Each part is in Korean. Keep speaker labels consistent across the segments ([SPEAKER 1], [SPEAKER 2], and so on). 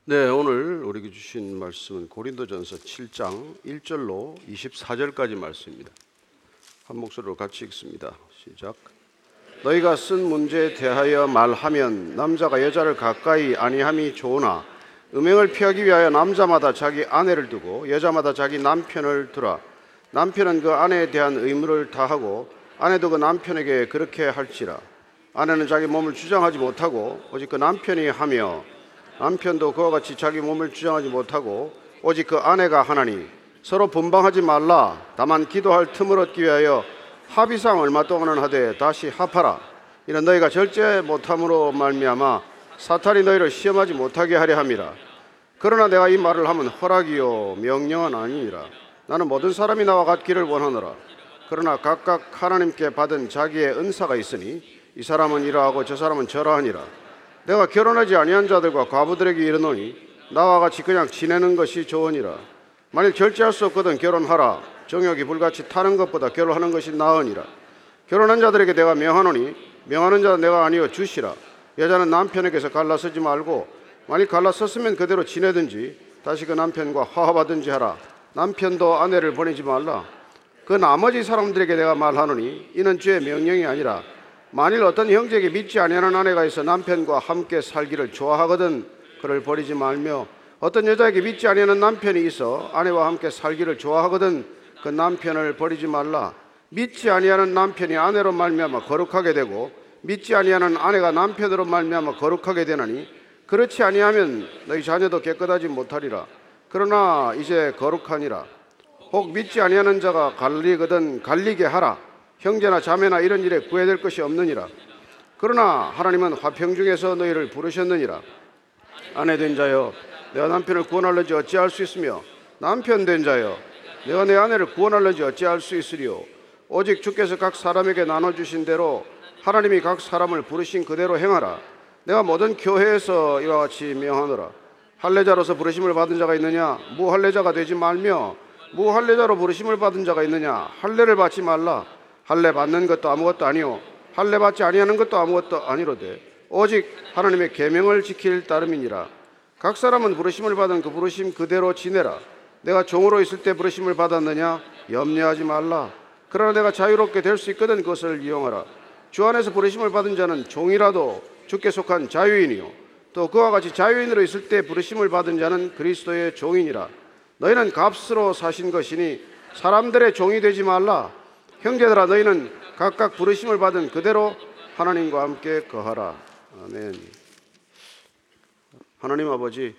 [SPEAKER 1] 네, 오늘 우리에게 주신 말씀은 고린도전서 7장 1절로 24절까지 말씀입니다. 한 목소리로 같이 읽습니다. 시작. 너희가 쓴 문제에 대하여 말하면 남자가 여자를 가까이 아니함이 좋으나 음행을 피하기 위하여 남자마다 자기 아내를 두고 여자마다 자기 남편을 두라. 남편은 그 아내에 대한 의무를 다하고 아내도 그 남편에게 그렇게 할지라. 아내는 자기 몸을 주장하지 못하고 오직 그 남편이 하며 남편도 그와 같이 자기 몸을 주장하지 못하고 오직 그 아내가 하나니 서로 분방하지 말라. 다만 기도할 틈을 얻기 위하여 합의상 얼마 동안은 하되 다시 합하라. 이는 너희가 절제 못함으로 말미암아 사탄이 너희를 시험하지 못하게 하려 함이라. 그러나 내가 이 말을 하면 허락이요 명령은 아니니라. 나는 모든 사람이 나와 같기를 원하노라. 그러나 각각 하나님께 받은 자기의 은사가 있으니 이 사람은 이러하고 저 사람은 저러하니라. 내가 결혼하지 아니한 자들과 과부들에게 이르노니 나와 같이 그냥 지내는 것이 좋으니라. 만일 절제할 수 없거든 결혼하라. 정욕이 불같이 타는 것보다 결혼하는 것이 나으니라. 결혼한 자들에게 내가 명하노니 명하는 자는 내가 아니여 주시라. 여자는 남편에게서 갈라서지 말고 만일 갈라섰으면 그대로 지내든지 다시 그 남편과 화합하든지 하라. 남편도 아내를 보내지 말라. 그 나머지 사람들에게 내가 말하노니 이는 주의 명령이 아니라 만일 어떤 형제에게 믿지 아니하는 아내가 있어 남편과 함께 살기를 좋아하거든 그를 버리지 말며 어떤 여자에게 믿지 아니하는 남편이 있어 아내와 함께 살기를 좋아하거든 그 남편을 버리지 말라. 믿지 아니하는 남편이 아내로 말미암아 거룩하게 되고 믿지 아니하는 아내가 남편으로 말미암아 거룩하게 되나니 그렇지 아니하면 너희 자녀도 깨끗하지 못하리라. 그러나 이제 거룩하니라. 혹 믿지 아니하는 자가 갈리거든 갈리게 하라. 형제나 자매나 이런 일에 구애될 것이 없느니라. 그러나 하나님은 화평 중에서 너희를 부르셨느니라. 아내 된 자여 내가 남편을 구원하려지 어찌할 수 있으며 남편 된 자여 내가 내 아내를 구원하려지 어찌할 수 있으리요. 오직 주께서 각 사람에게 나눠주신 대로 하나님이 각 사람을 부르신 그대로 행하라. 내가 모든 교회에서 이와 같이 명하노라. 할례자로서 부르심을 받은 자가 있느냐 무할례자가 되지 말며 무할례자로 부르심을 받은 자가 있느냐 할례를 받지 말라. 할례 받는 것도 아무것도 아니요 할례 받지 아니하는 것도 아무것도 아니로되 오직 하나님의 계명을 지킬 따름이니라. 각 사람은 부르심을 받은 그 부르심 그대로 지내라. 내가 종으로 있을 때 부르심을 받았느냐 염려하지 말라. 그러나 내가 자유롭게 될 수 있거든 그것을 이용하라. 주 안에서 부르심을 받은 자는 종이라도 주께 속한 자유인이요 또 그와 같이 자유인으로 있을 때 부르심을 받은 자는 그리스도의 종이니라. 너희는 값으로 사신 것이니 사람들의 종이 되지 말라. 형제들아 너희는 각각 부르심을 받은 그대로 하나님과 함께 거하라. 아멘. 하나님 아버지,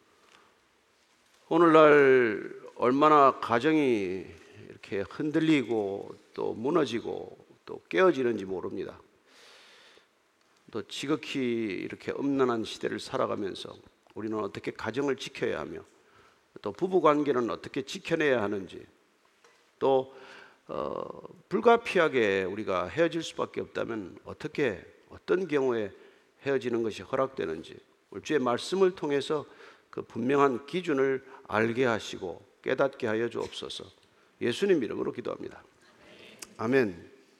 [SPEAKER 1] 오늘날 얼마나 가정이 이렇게 흔들리고 또 무너지고 또 깨어지는지 모릅니다. 또 지극히 이렇게 음란한 시대를 살아가면서 우리는 어떻게 가정을 지켜야 하며 또 부부관계는 어떻게 지켜내야 하는지 또 불가피하게 우리가 헤어질 수밖에 없다면 어떤 경우에 헤어지는 것이 허락되는지 우리 주의 말씀을 통해서 그 분명한 기준을 알게 하시고 깨닫게 하여 주옵소서. 예수님 이름으로 기도합니다. 아멘.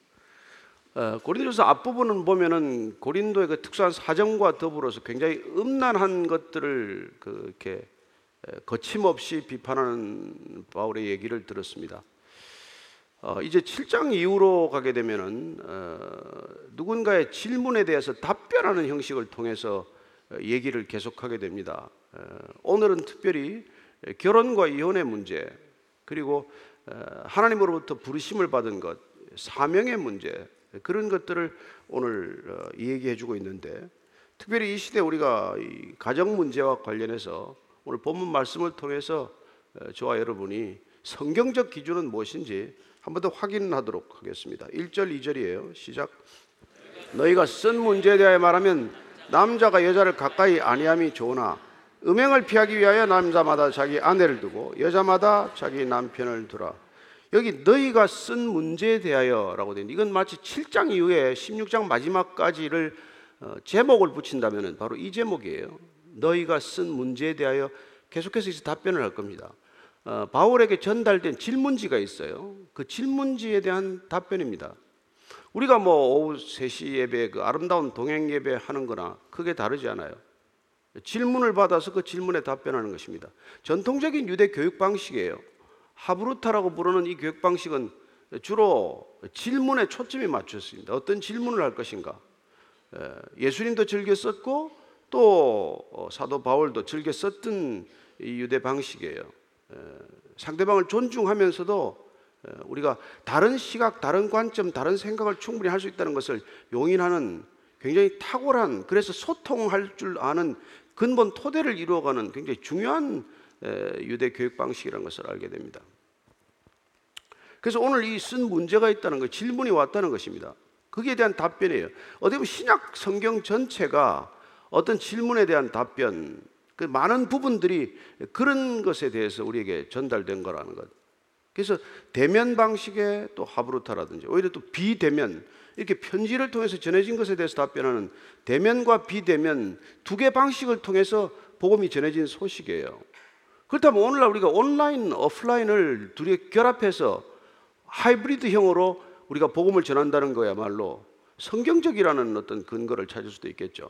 [SPEAKER 1] 고린도서 앞부분은 보면은 고린도의 그 특수한 사정과 더불어서 굉장히 음란한 것들을 이렇게 거침없이 비판하는 바울의 얘기를 들었습니다. 이제 7장 이후로 가게 되면은 누군가의 질문에 대해서 답변하는 형식을 통해서 얘기를 계속하게 됩니다. 오늘은 특별히 결혼과 이혼의 문제 그리고 하나님으로부터 부르심을 받은 것, 사명의 문제 그런 것들을 오늘 얘기해주고 있는데 특별히 이 시대 우리가 이 가정 문제와 관련해서 오늘 본문 말씀을 통해서 저와 여러분이 성경적 기준은 무엇인지 한 번 더 확인하도록 하겠습니다. 1절 2절이에요. 시작. 너희가 쓴 문제에 대하여 말하면 남자가 여자를 가까이 아니함이 좋으나 음행을 피하기 위하여 남자마다 자기 아내를 두고 여자마다 자기 남편을 두라. 여기 너희가 쓴 문제에 대하여 라고 되어 있는데 이건 마치 7장 이후에 16장 마지막까지를 제목을 붙인다면 바로 이 제목이에요. 너희가 쓴 문제에 대하여 계속해서 이제 답변을 할 겁니다. 바울에게 전달된 질문지가 있어요. 그 질문지에 대한 답변입니다. 우리가 오후 3시 예배 그 아름다운 동행 예배 하는 거나 크게 다르지 않아요. 질문을 받아서 그 질문에 답변하는 것입니다. 전통적인 유대 교육 방식이에요. 하브루타라고 부르는 이 교육 방식은 주로 질문에 초점이 맞췄습니다. 어떤 질문을 할 것인가. 예수님도 즐겨 썼고 또 사도 바울도 즐겨 썼던 이 유대 방식이에요. 상대방을 존중하면서도 우리가 다른 시각, 다른 관점, 다른 생각을 충분히 할 수 있다는 것을 용인하는 굉장히 탁월한, 그래서 소통할 줄 아는 근본 토대를 이루어가는 굉장히 중요한 유대 교육 방식이라는 것을 알게 됩니다. 그래서 오늘 이 쓴 문제가 있다는 것, 질문이 왔다는 것입니다. 거기에 대한 답변이에요. 어떻게 보면 신약 성경 전체가 어떤 질문에 대한 답변, 그 많은 부분들이 그런 것에 대해서 우리에게 전달된 거라는 것. 그래서 대면 방식의 또 하브루타라든지 오히려 또 비대면, 이렇게 편지를 통해서 전해진 것에 대해서 답변하는 대면과 비대면 두 개 방식을 통해서 복음이 전해진 소식이에요. 그렇다면 오늘날 우리가 온라인, 오프라인을 둘이 결합해서 하이브리드형으로 우리가 복음을 전한다는 거야말로 성경적이라는 어떤 근거를 찾을 수도 있겠죠.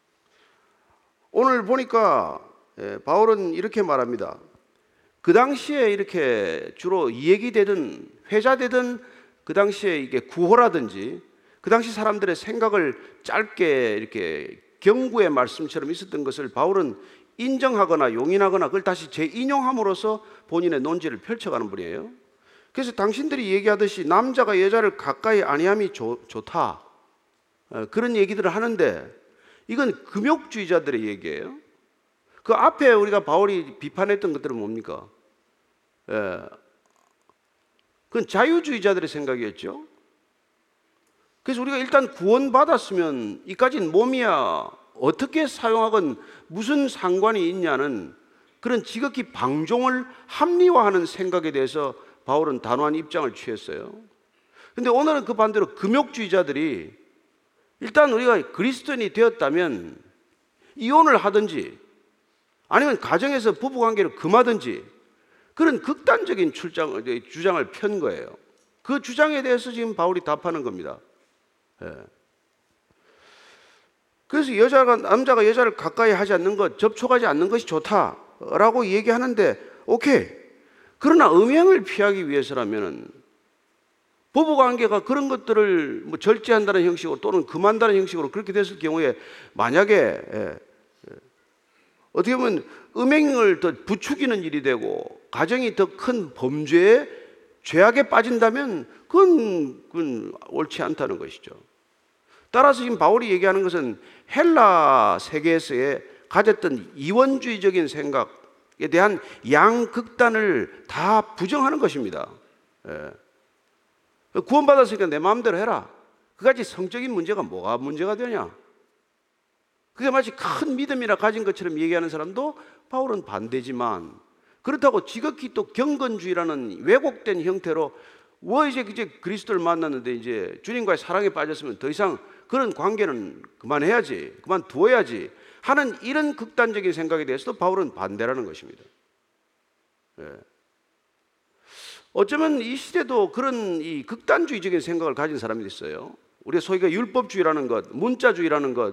[SPEAKER 1] 오늘 보니까 바울은 이렇게 말합니다. 그 당시에 이렇게 주로 이야기 되든 회자되든 그 당시에 이게 구호라든지 그 당시 사람들의 생각을 짧게 이렇게 경고의 말씀처럼 있었던 것을 바울은 인정하거나 용인하거나 그걸 다시 재인용함으로써 본인의 논지를 펼쳐가는 분이에요. 그래서 당신들이 얘기하듯이 남자가 여자를 가까이 아니함이 좋다, 그런 얘기들을 하는데 이건 금욕주의자들의 얘기예요. 그 앞에 우리가 바울이 비판했던 것들은 뭡니까? 그건 자유주의자들의 생각이었죠. 그래서 우리가 일단 구원받았으면 이까진 몸이야 어떻게 사용하건 무슨 상관이 있냐는 그런 지극히 방종을 합리화하는 생각에 대해서 바울은 단호한 입장을 취했어요. 그런데 오늘은 그 반대로 금욕주의자들이 일단 우리가 그리스도인이 되었다면 이혼을 하든지 아니면 가정에서 부부관계를 금하든지 그런 극단적인 주장을 편 거예요. 그 주장에 대해서 지금 바울이 답하는 겁니다. 그래서 남자가 여자를 가까이 하지 않는 것, 접촉하지 않는 것이 좋다라고 얘기하는데 오케이. 그러나 음행을 피하기 위해서라면 부부관계가 그런 것들을 뭐 절제한다는 형식으로 또는 금한다는 형식으로 그렇게 됐을 경우에 만약에 어떻게 보면 음행을 더 부추기는 일이 되고 가정이 더 큰 범죄에 죄악에 빠진다면 그건 옳지 않다는 것이죠. 따라서 지금 바울이 얘기하는 것은 헬라 세계에서의 가졌던 이원주의적인 생각에 대한 양극단을 다 부정하는 것입니다. 구원받았으니까 내 마음대로 해라. 그까지 성적인 문제가 뭐가 문제가 되냐? 그게 마치 큰 믿음이라 가진 것처럼 얘기하는 사람도 바울은 반대지만 그렇다고 지극히 또 경건주의라는 왜곡된 형태로 이제 그리스도를 만났는데 이제 주님과의 사랑에 빠졌으면 더 이상 그런 관계는 그만해야지, 그만두어야지 하는 이런 극단적인 생각에 대해서도 바울은 반대라는 것입니다. 어쩌면 이 시대도 그런 이 극단주의적인 생각을 가진 사람이 있어요. 우리가 소위가 율법주의라는 것, 문자주의라는 것,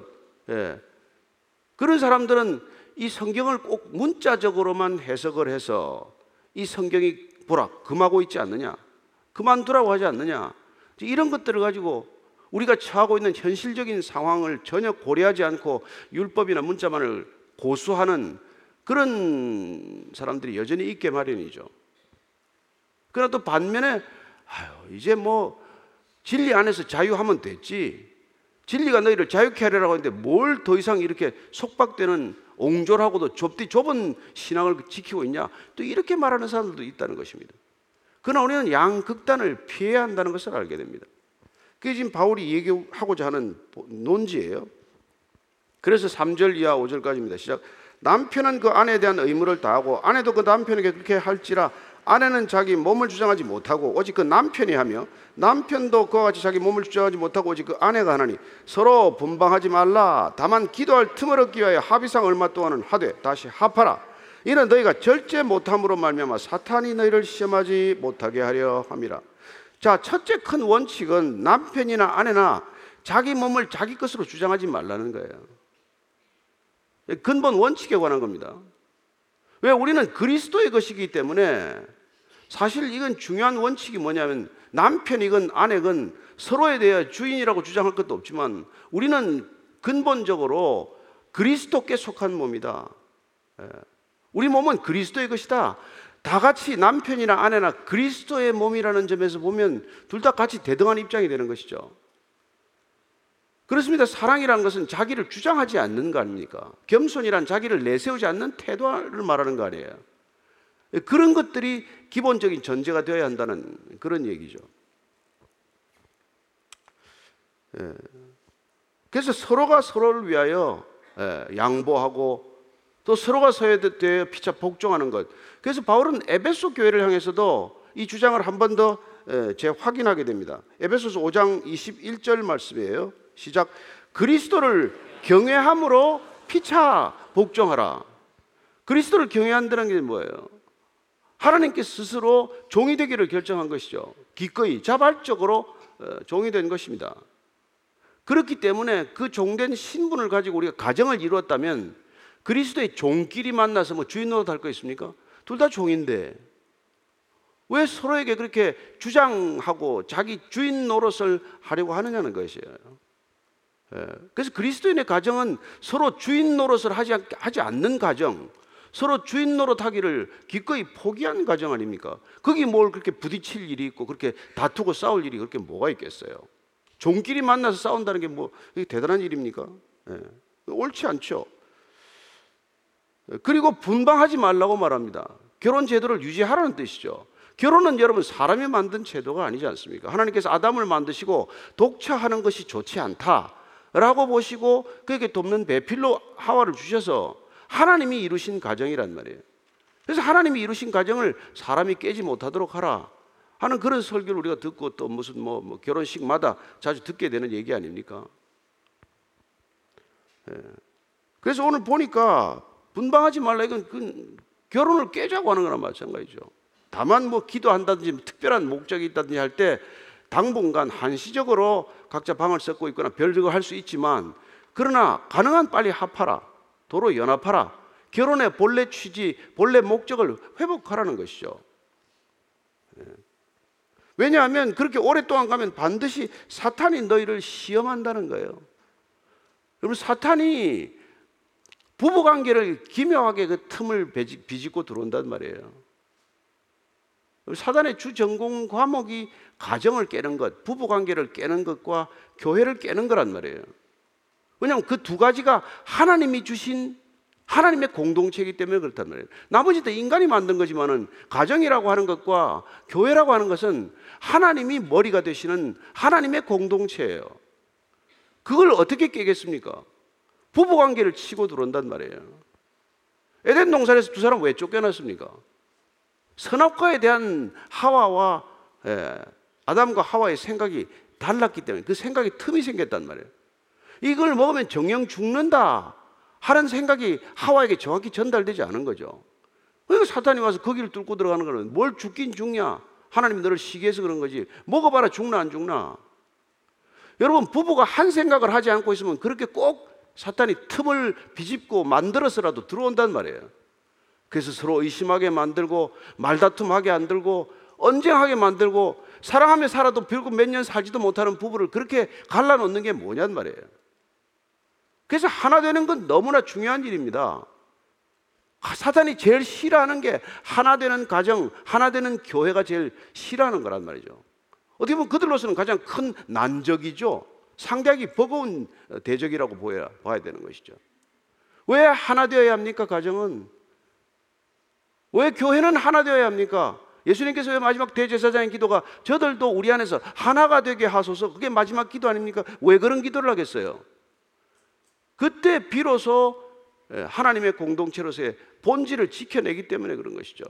[SPEAKER 1] 그런 사람들은 이 성경을 꼭 문자적으로만 해석을 해서 이 성경이 보라 금하고 있지 않느냐, 그만두라고 하지 않느냐, 이런 것들을 가지고 우리가 처하고 있는 현실적인 상황을 전혀 고려하지 않고 율법이나 문자만을 고수하는 그런 사람들이 여전히 있게 마련이죠. 그러나 또 반면에 이제 뭐 진리 안에서 자유하면 됐지, 진리가 너희를 자유케 하리라고 하는데 뭘 더 이상 이렇게 속박되는 옹졸하고도 좁은 신앙을 지키고 있냐, 또 이렇게 말하는 사람들도 있다는 것입니다. 그러나 우리는 양극단을 피해야 한다는 것을 알게 됩니다. 그게 지금 바울이 얘기하고자 하는 논지예요. 그래서 3절 이하 5절까지입니다. 시작. 남편은 그 아내에 대한 의무를 다하고 아내도 그 남편에게 그렇게 할지라 아내는 자기 몸을 주장하지 못하고 오직 그 남편이 하며 남편도 그와 같이 자기 몸을 주장하지 못하고 오직 그 아내가 하나니 서로 분방하지 말라. 다만 기도할 틈을 얻기 위하여 합의상 얼마 동안은 하되 다시 합하라. 이는 너희가 절제 못함으로 말미암아 사탄이 너희를 시험하지 못하게 하려 함이라. 자, 첫째 큰 원칙은 남편이나 아내나 자기 몸을 자기 것으로 주장하지 말라는 거예요. 근본 원칙에 관한 겁니다. 왜? 우리는 그리스도의 것이기 때문에 사실 이건 중요한 원칙이 뭐냐면 남편이건 아내건 서로에 대해 주인이라고 주장할 것도 없지만 우리는 근본적으로 그리스도께 속한 몸이다. 우리 몸은 그리스도의 것이다. 다 같이 남편이나 아내나 그리스도의 몸이라는 점에서 보면 둘 다 같이 대등한 입장이 되는 것이죠. 그렇습니다. 사랑이라는 것은 자기를 주장하지 않는 거 아닙니까? 겸손이란 자기를 내세우지 않는 태도를 말하는 거 아니에요. 그런 것들이 기본적인 전제가 되어야 한다는 그런 얘기죠. 그래서 서로가 서로를 위하여 양보하고 또 서로가 서로에 대해 피차 복종하는 것. 그래서 바울은 에베소 교회를 향해서도 이 주장을 한 번 더 재확인하게 됩니다. 에베소서 5장 21절 말씀이에요. 시작. 그리스도를 경외함으로 피차 복종하라. 그리스도를 경외한다는 게 뭐예요? 하나님께 스스로 종이 되기를 결정한 것이죠. 기꺼이 자발적으로 종이 된 것입니다. 그렇기 때문에 그 종된 신분을 가지고 우리가 가정을 이루었다면 그리스도의 종끼리 만나서 뭐 주인 노릇 할 거 있습니까? 둘 다 종인데 왜 서로에게 그렇게 주장하고 자기 주인 노릇을 하려고 하느냐는 것이에요. 그래서 그리스도인의 가정은 서로 주인 노릇을 하지 않는 가정, 서로 주인 노릇하기를 기꺼이 포기한 가정 아닙니까? 거기 뭘 그렇게 부딪힐 일이 있고 그렇게 다투고 싸울 일이 그렇게 뭐가 있겠어요? 종끼리 만나서 싸운다는 게 뭐 대단한 일입니까? 옳지 않죠. 그리고 분방하지 말라고 말합니다. 결혼 제도를 유지하라는 뜻이죠. 결혼은 여러분 사람이 만든 제도가 아니지 않습니까? 하나님께서 아담을 만드시고 독차하는 것이 좋지 않다라고 보시고 그에게 돕는 배필로 하와를 주셔서 하나님이 이루신 가정이란 말이에요. 그래서 하나님이 이루신 가정을 사람이 깨지 못하도록 하라 하는 그런 설교를 우리가 듣고 또 무슨 뭐 결혼식마다 자주 듣게 되는 얘기 아닙니까? 그래서 오늘 보니까 분방하지 말라 이건 결혼을 깨자고 하는 거나 마찬가지죠. 다만 뭐 기도한다든지 특별한 목적이 있다든지 할 때 당분간 한시적으로 각자 방을 섞고 있거나 별거 할 수 있지만 그러나 가능한 빨리 합하라. 도로 연합하라. 결혼의 본래 취지, 본래 목적을 회복하라는 것이죠. 왜냐하면 그렇게 오랫동안 가면 반드시 사탄이 너희를 시험한다는 거예요. 그러면 사탄이 부부관계를 기묘하게 그 틈을 비집고 들어온단 말이에요. 사단의 주 전공 과목이 가정을 깨는 것, 부부관계를 깨는 것과 교회를 깨는 거란 말이에요. 왜냐하면 그 두 가지가 하나님이 주신 하나님의 공동체이기 때문에 그렇단 말이에요. 나머지 다 인간이 만든 거지만은 가정이라고 하는 것과 교회라고 하는 것은 하나님이 머리가 되시는 하나님의 공동체예요. 그걸 어떻게 깨겠습니까? 부부관계를 치고 들어온단 말이에요. 에덴 동산에서 두 사람 왜 쫓겨났습니까? 선악과에 대한 하와와 아담과 하와의 생각이 달랐기 때문에 그 생각에 틈이 생겼단 말이에요. 이걸 먹으면 정령 죽는다 하는 생각이 하와에게 정확히 전달되지 않은 거죠. 그러니까 사탄이 와서 거기를 뚫고 들어가는 거는 뭘 죽긴 죽냐? 하나님이 너를 시기해서 그런 거지. 먹어봐라 죽나 안 죽나? 여러분 부부가 한 생각을 하지 않고 있으면 그렇게 꼭 사탄이 틈을 비집고 만들어서라도 들어온단 말이에요. 그래서 서로 의심하게 만들고 말다툼하게 만들고 언쟁하게 만들고 사랑하며 살아도 결국 몇 년 살지도 못하는 부부를 그렇게 갈라놓는 게 뭐냔 말이에요. 그래서 하나 되는 건 너무나 중요한 일입니다. 사탄이 제일 싫어하는 게 하나 되는 가정, 하나 되는 교회가 제일 싫어하는 거란 말이죠. 어떻게 보면 그들로서는 가장 큰 난적이죠. 상대하기 버거운 대적이라고 봐야 되는 것이죠. 왜 하나 되어야 합니까? 가정은 왜 교회는 하나 되어야 합니까? 예수님께서 왜 마지막 대제사장의 기도가 저들도 우리 안에서 하나가 되게 하소서, 그게 마지막 기도 아닙니까? 왜 그런 기도를 하겠어요? 그때 비로소 하나님의 공동체로서의 본질을 지켜내기 때문에 그런 것이죠.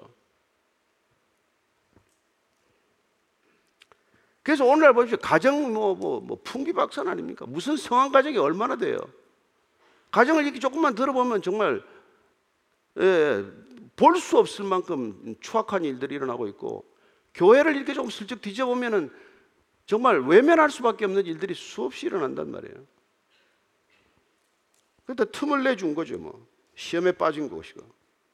[SPEAKER 1] 그래서 오늘날 보십시오. 가정 풍비박산 아닙니까? 무슨 성한 가정이 얼마나 돼요? 가정을 이렇게 조금만 들어보면 정말 볼 수 없을 만큼 추악한 일들이 일어나고 있고, 교회를 이렇게 조금 슬쩍 뒤져보면은 정말 외면할 수밖에 없는 일들이 수없이 일어난단 말이에요. 그때 틈을 내준 거죠. 뭐 시험에 빠진 것이고.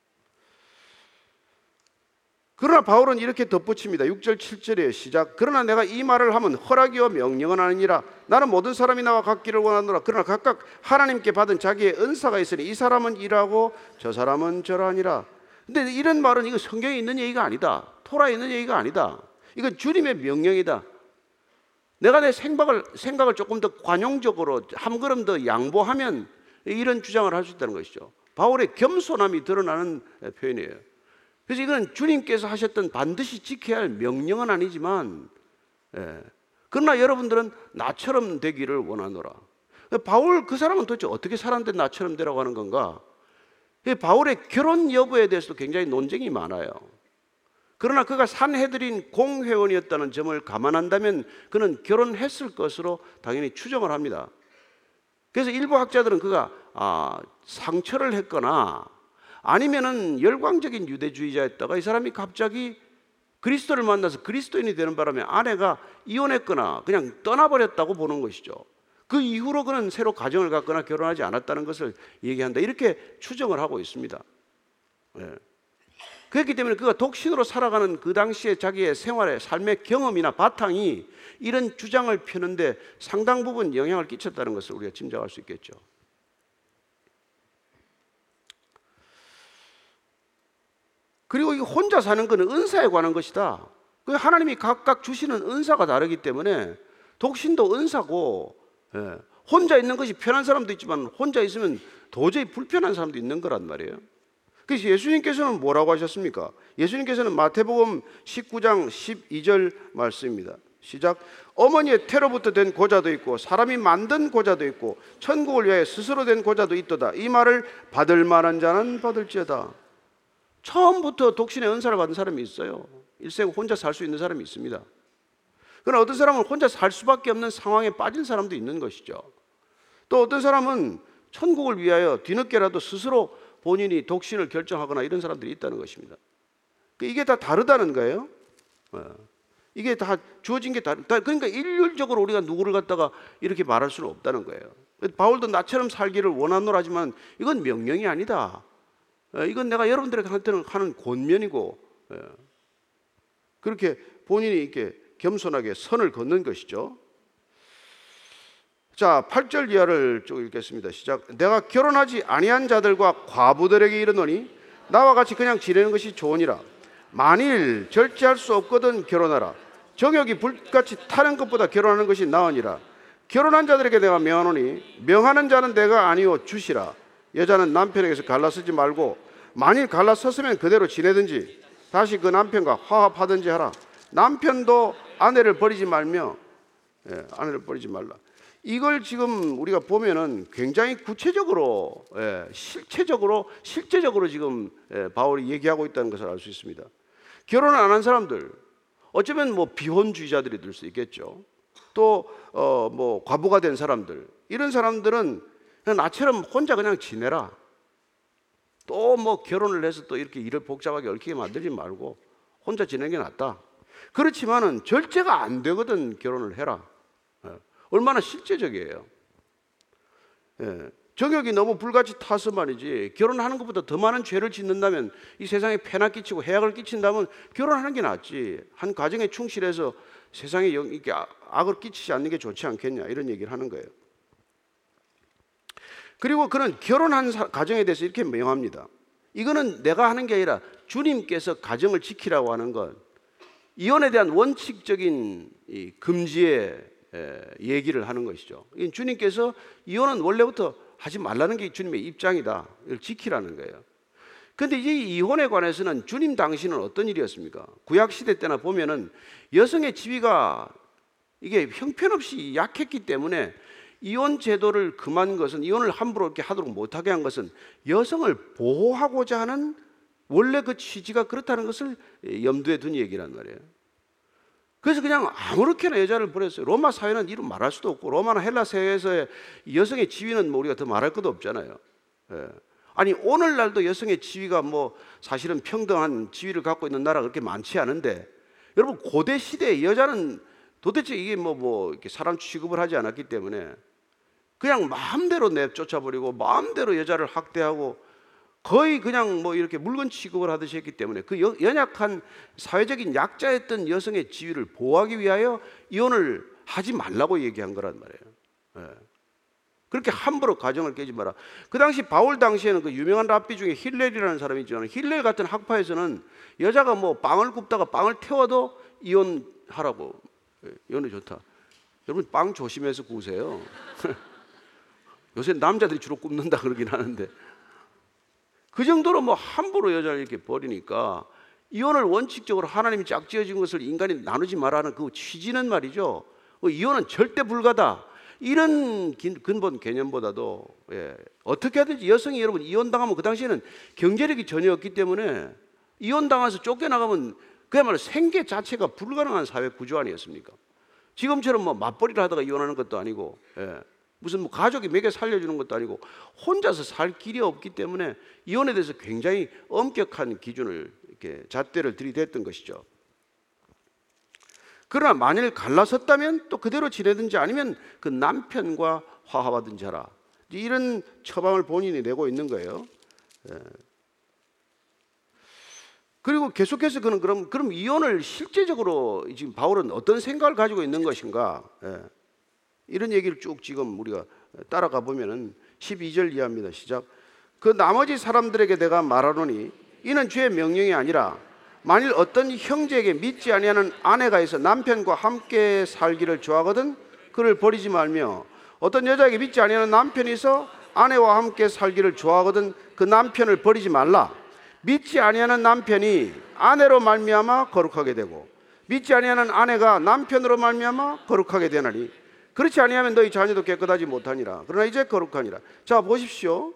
[SPEAKER 1] 그러나 바울은 이렇게 덧붙입니다. 6절 7절의 시작. 그러나 내가 이 말을 하면 허락이요 명령은 아니니라. 나는 모든 사람이 나와 같기를 원하노라. 그러나 각각 하나님께 받은 자기의 은사가 있으니 이 사람은 이라고 저 사람은 저라니라. 근데 이런 말은 이거 성경에 있는 얘기가 아니다. 토라에 있는 얘기가 아니다. 이건 주님의 명령이다. 내가 내 생각을 조금 더 관용적으로 한 걸음 더 양보하면 이런 주장을 할 수 있다는 것이죠. 바울의 겸손함이 드러나는 표현이에요. 그래서 이건 주님께서 하셨던 반드시 지켜야 할 명령은 아니지만, 그러나 여러분들은 나처럼 되기를 원하노라. 바울 그 사람은 도대체 어떻게 살았는데 나처럼 되라고 하는 건가? 바울의 결혼 여부에 대해서도 굉장히 논쟁이 많아요. 그러나 그가 산헤드린 공회원이었다는 점을 감안한다면 그는 결혼했을 것으로 당연히 추정을 합니다. 그래서 일부 학자들은 그가 상처를 했거나 아니면은 열광적인 유대주의자였다가 이 사람이 갑자기 그리스도를 만나서 그리스도인이 되는 바람에 아내가 이혼했거나 그냥 떠나버렸다고 보는 것이죠. 그 이후로 그는 새로 가정을 갖거나 결혼하지 않았다는 것을 얘기한다. 이렇게 추정을 하고 있습니다. 그렇기 때문에 그가 독신으로 살아가는 그 당시에 자기의 생활의 삶의 경험이나 바탕이 이런 주장을 펴는데 상당 부분 영향을 끼쳤다는 것을 우리가 짐작할 수 있겠죠. 그리고 이 혼자 사는 것은 은사에 관한 것이다. 그 하나님이 각각 주시는 은사가 다르기 때문에 독신도 은사고, 혼자 있는 것이 편한 사람도 있지만 혼자 있으면 도저히 불편한 사람도 있는 거란 말이에요. 그래서 예수님께서는 뭐라고 하셨습니까? 예수님께서는 마태복음 19장 12절 말씀입니다. 시작. 어머니의 태로부터 된 고자도 있고 사람이 만든 고자도 있고 천국을 위하여 스스로 된 고자도 있도다. 이 말을 받을 만한 자는 받을지어다. 처음부터 독신의 은사를 받은 사람이 있어요. 일생 혼자 살 수 있는 사람이 있습니다. 그러나 어떤 사람은 혼자 살 수밖에 없는 상황에 빠진 사람도 있는 것이죠. 또 어떤 사람은 천국을 위하여 뒤늦게라도 스스로 본인이 독신을 결정하거나 이런 사람들이 있다는 것입니다. 이게 다 다르다는 거예요. 이게 다 주어진 게 그러니까 일률적으로 우리가 누구를 갖다가 이렇게 말할 수는 없다는 거예요. 바울도 나처럼 살기를 원하노라지만 이건 명령이 아니다. 이건 내가 여러분들한테는 하는 권면이고, 그렇게 본인이 이렇게 겸손하게 선을 걷는 것이죠. 자, 8절 이하를 쭉 읽겠습니다. 시작. 내가 결혼하지 아니한 자들과 과부들에게 이르노니 나와 같이 그냥 지내는 것이 좋으니라. 만일 절제할 수 없거든 결혼하라. 정욕이 불같이 타는 것보다 결혼하는 것이 나으니라. 결혼한 자들에게 내가 명하노니 명하는 자는 내가 아니요 주시라. 여자는 남편에게서 갈라서지 말고 만일 갈라섰으면 그대로 지내든지 다시 그 남편과 화합하든지 하라. 남편도 아내를 버리지 말며, 아내를 버리지 말라. 이걸 지금 우리가 보면은 굉장히 구체적으로, 실제적으로 지금 바울이 얘기하고 있다는 것을 알 수 있습니다. 결혼 안 한 사람들, 어쩌면 뭐 비혼주의자들이 될 수 있겠죠. 또 뭐 과부가 된 사람들, 이런 사람들은 그냥 나처럼 혼자 그냥 지내라. 또 뭐 결혼을 해서 또 이렇게 일을 복잡하게 얽히게 만들지 말고 혼자 지내는 게 낫다. 그렇지만은 절제가 안 되거든 결혼을 해라. 얼마나 실제적이에요. 정욕이 너무 불같이 타서 말이지 결혼하는 것보다 더 많은 죄를 짓는다면, 이 세상에 폐나 끼치고 해악을 끼친다면 결혼하는 게 낫지. 한 가정에 충실해서 세상에 이렇게 악을 끼치지 않는 게 좋지 않겠냐, 이런 얘기를 하는 거예요. 그리고 그는 결혼한 가정에 대해서 이렇게 명합니다. 이거는 내가 하는 게 아니라 주님께서 가정을 지키라고 하는 것, 이혼에 대한 원칙적인 이 금지의 얘기를 하는 것이죠. 주님께서 이혼은 원래부터 하지 말라는 게 주님의 입장이다. 이걸 지키라는 거예요. 그런데 이 이혼에 관해서는 주님 당시는 어떤 일이었습니까? 구약 시대 때나 보면은 여성의 지위가 이게 형편없이 약했기 때문에 이혼 제도를 금한 것은, 이혼을 함부로 이렇게 하도록 못하게 한 것은 여성을 보호하고자 하는 원래 그 취지가 그렇다는 것을 염두에 둔 얘기란 말이에요. 그래서 그냥 아무렇게나 여자를 버렸어요. 로마 사회는 이런 말할 수도 없고, 로마나 헬라 사회에서의 여성의 지위는 뭐 우리가 더 말할 것도 없잖아요. 아니 오늘날도 여성의 지위가 뭐 사실은 평등한 지위를 갖고 있는 나라가 그렇게 많지 않은데, 여러분 고대 시대에 여자는 도대체 이게 뭐 이렇게 사람 취급을 하지 않았기 때문에 그냥 마음대로 내쫓아버리고 마음대로 여자를 학대하고 거의 그냥 뭐 이렇게 물건 취급을 하듯이 했기 때문에 그 연약한 사회적인 약자였던 여성의 지위를 보호하기 위하여 이혼을 하지 말라고 얘기한 거란 말이에요. 예. 그렇게 함부로 가정을 깨지 마라. 그 당시 바울 당시에는 그 유명한 랍비 중에 힐렐이라는 사람이 있지만 힐렐 같은 학파에서는 여자가 뭐 빵을 굽다가 빵을 태워도 이혼하라고. 예, 이혼이 좋다. 여러분 빵 조심해서 구우세요. 요새 남자들이 주로 굽는다 그러긴 하는데 그 정도로 뭐 함부로 여자를 이렇게 버리니까 이혼을 원칙적으로 하나님이 짝지어진 것을 인간이 나누지 말라는 그 취지는 말이죠. 이혼은 절대 불가다. 이런 근본 개념보다도 어떻게 하든지 여성이 여러분 이혼당하면 그 당시에는 경제력이 전혀 없기 때문에 이혼당해서 쫓겨나가면 그야말로 생계 자체가 불가능한 사회 구조 아니었습니까? 지금처럼 뭐 맞벌이를 하다가 이혼하는 것도 아니고 무슨 뭐 가족이 먹여 살려주는 것도 아니고 혼자서 살 길이 없기 때문에 이혼에 대해서 굉장히 엄격한 기준을 이렇게 잣대를 들이댔던 것이죠. 그러나 만일 갈라섰다면 또 그대로 지내든지 아니면 그 남편과 화합하든지 하라. 이런 처방을 본인이 내고 있는 거예요. 그리고 계속해서 그럼 이혼을 실제적으로 지금 바울은 어떤 생각을 가지고 있는 것인가? 이런 얘기를 쭉 지금 우리가 따라가 보면은 12절 이하입니다. 시작. 그 나머지 사람들에게 내가 말하노니 이는 주의 명령이 아니라 만일 어떤 형제에게 믿지 아니하는 아내가 있어 남편과 함께 살기를 좋아하거든 그를 버리지 말며 어떤 여자에게 믿지 아니하는 남편이 있어 아내와 함께 살기를 좋아하거든 그 남편을 버리지 말라. 믿지 아니하는 남편이 아내로 말미암아 거룩하게 되고 믿지 아니하는 아내가 남편으로 말미암아 거룩하게 되나니 그렇지 아니하면 너희 자녀도 깨끗하지 못하니라. 그러나 이제 거룩하니라. 자 보십시오.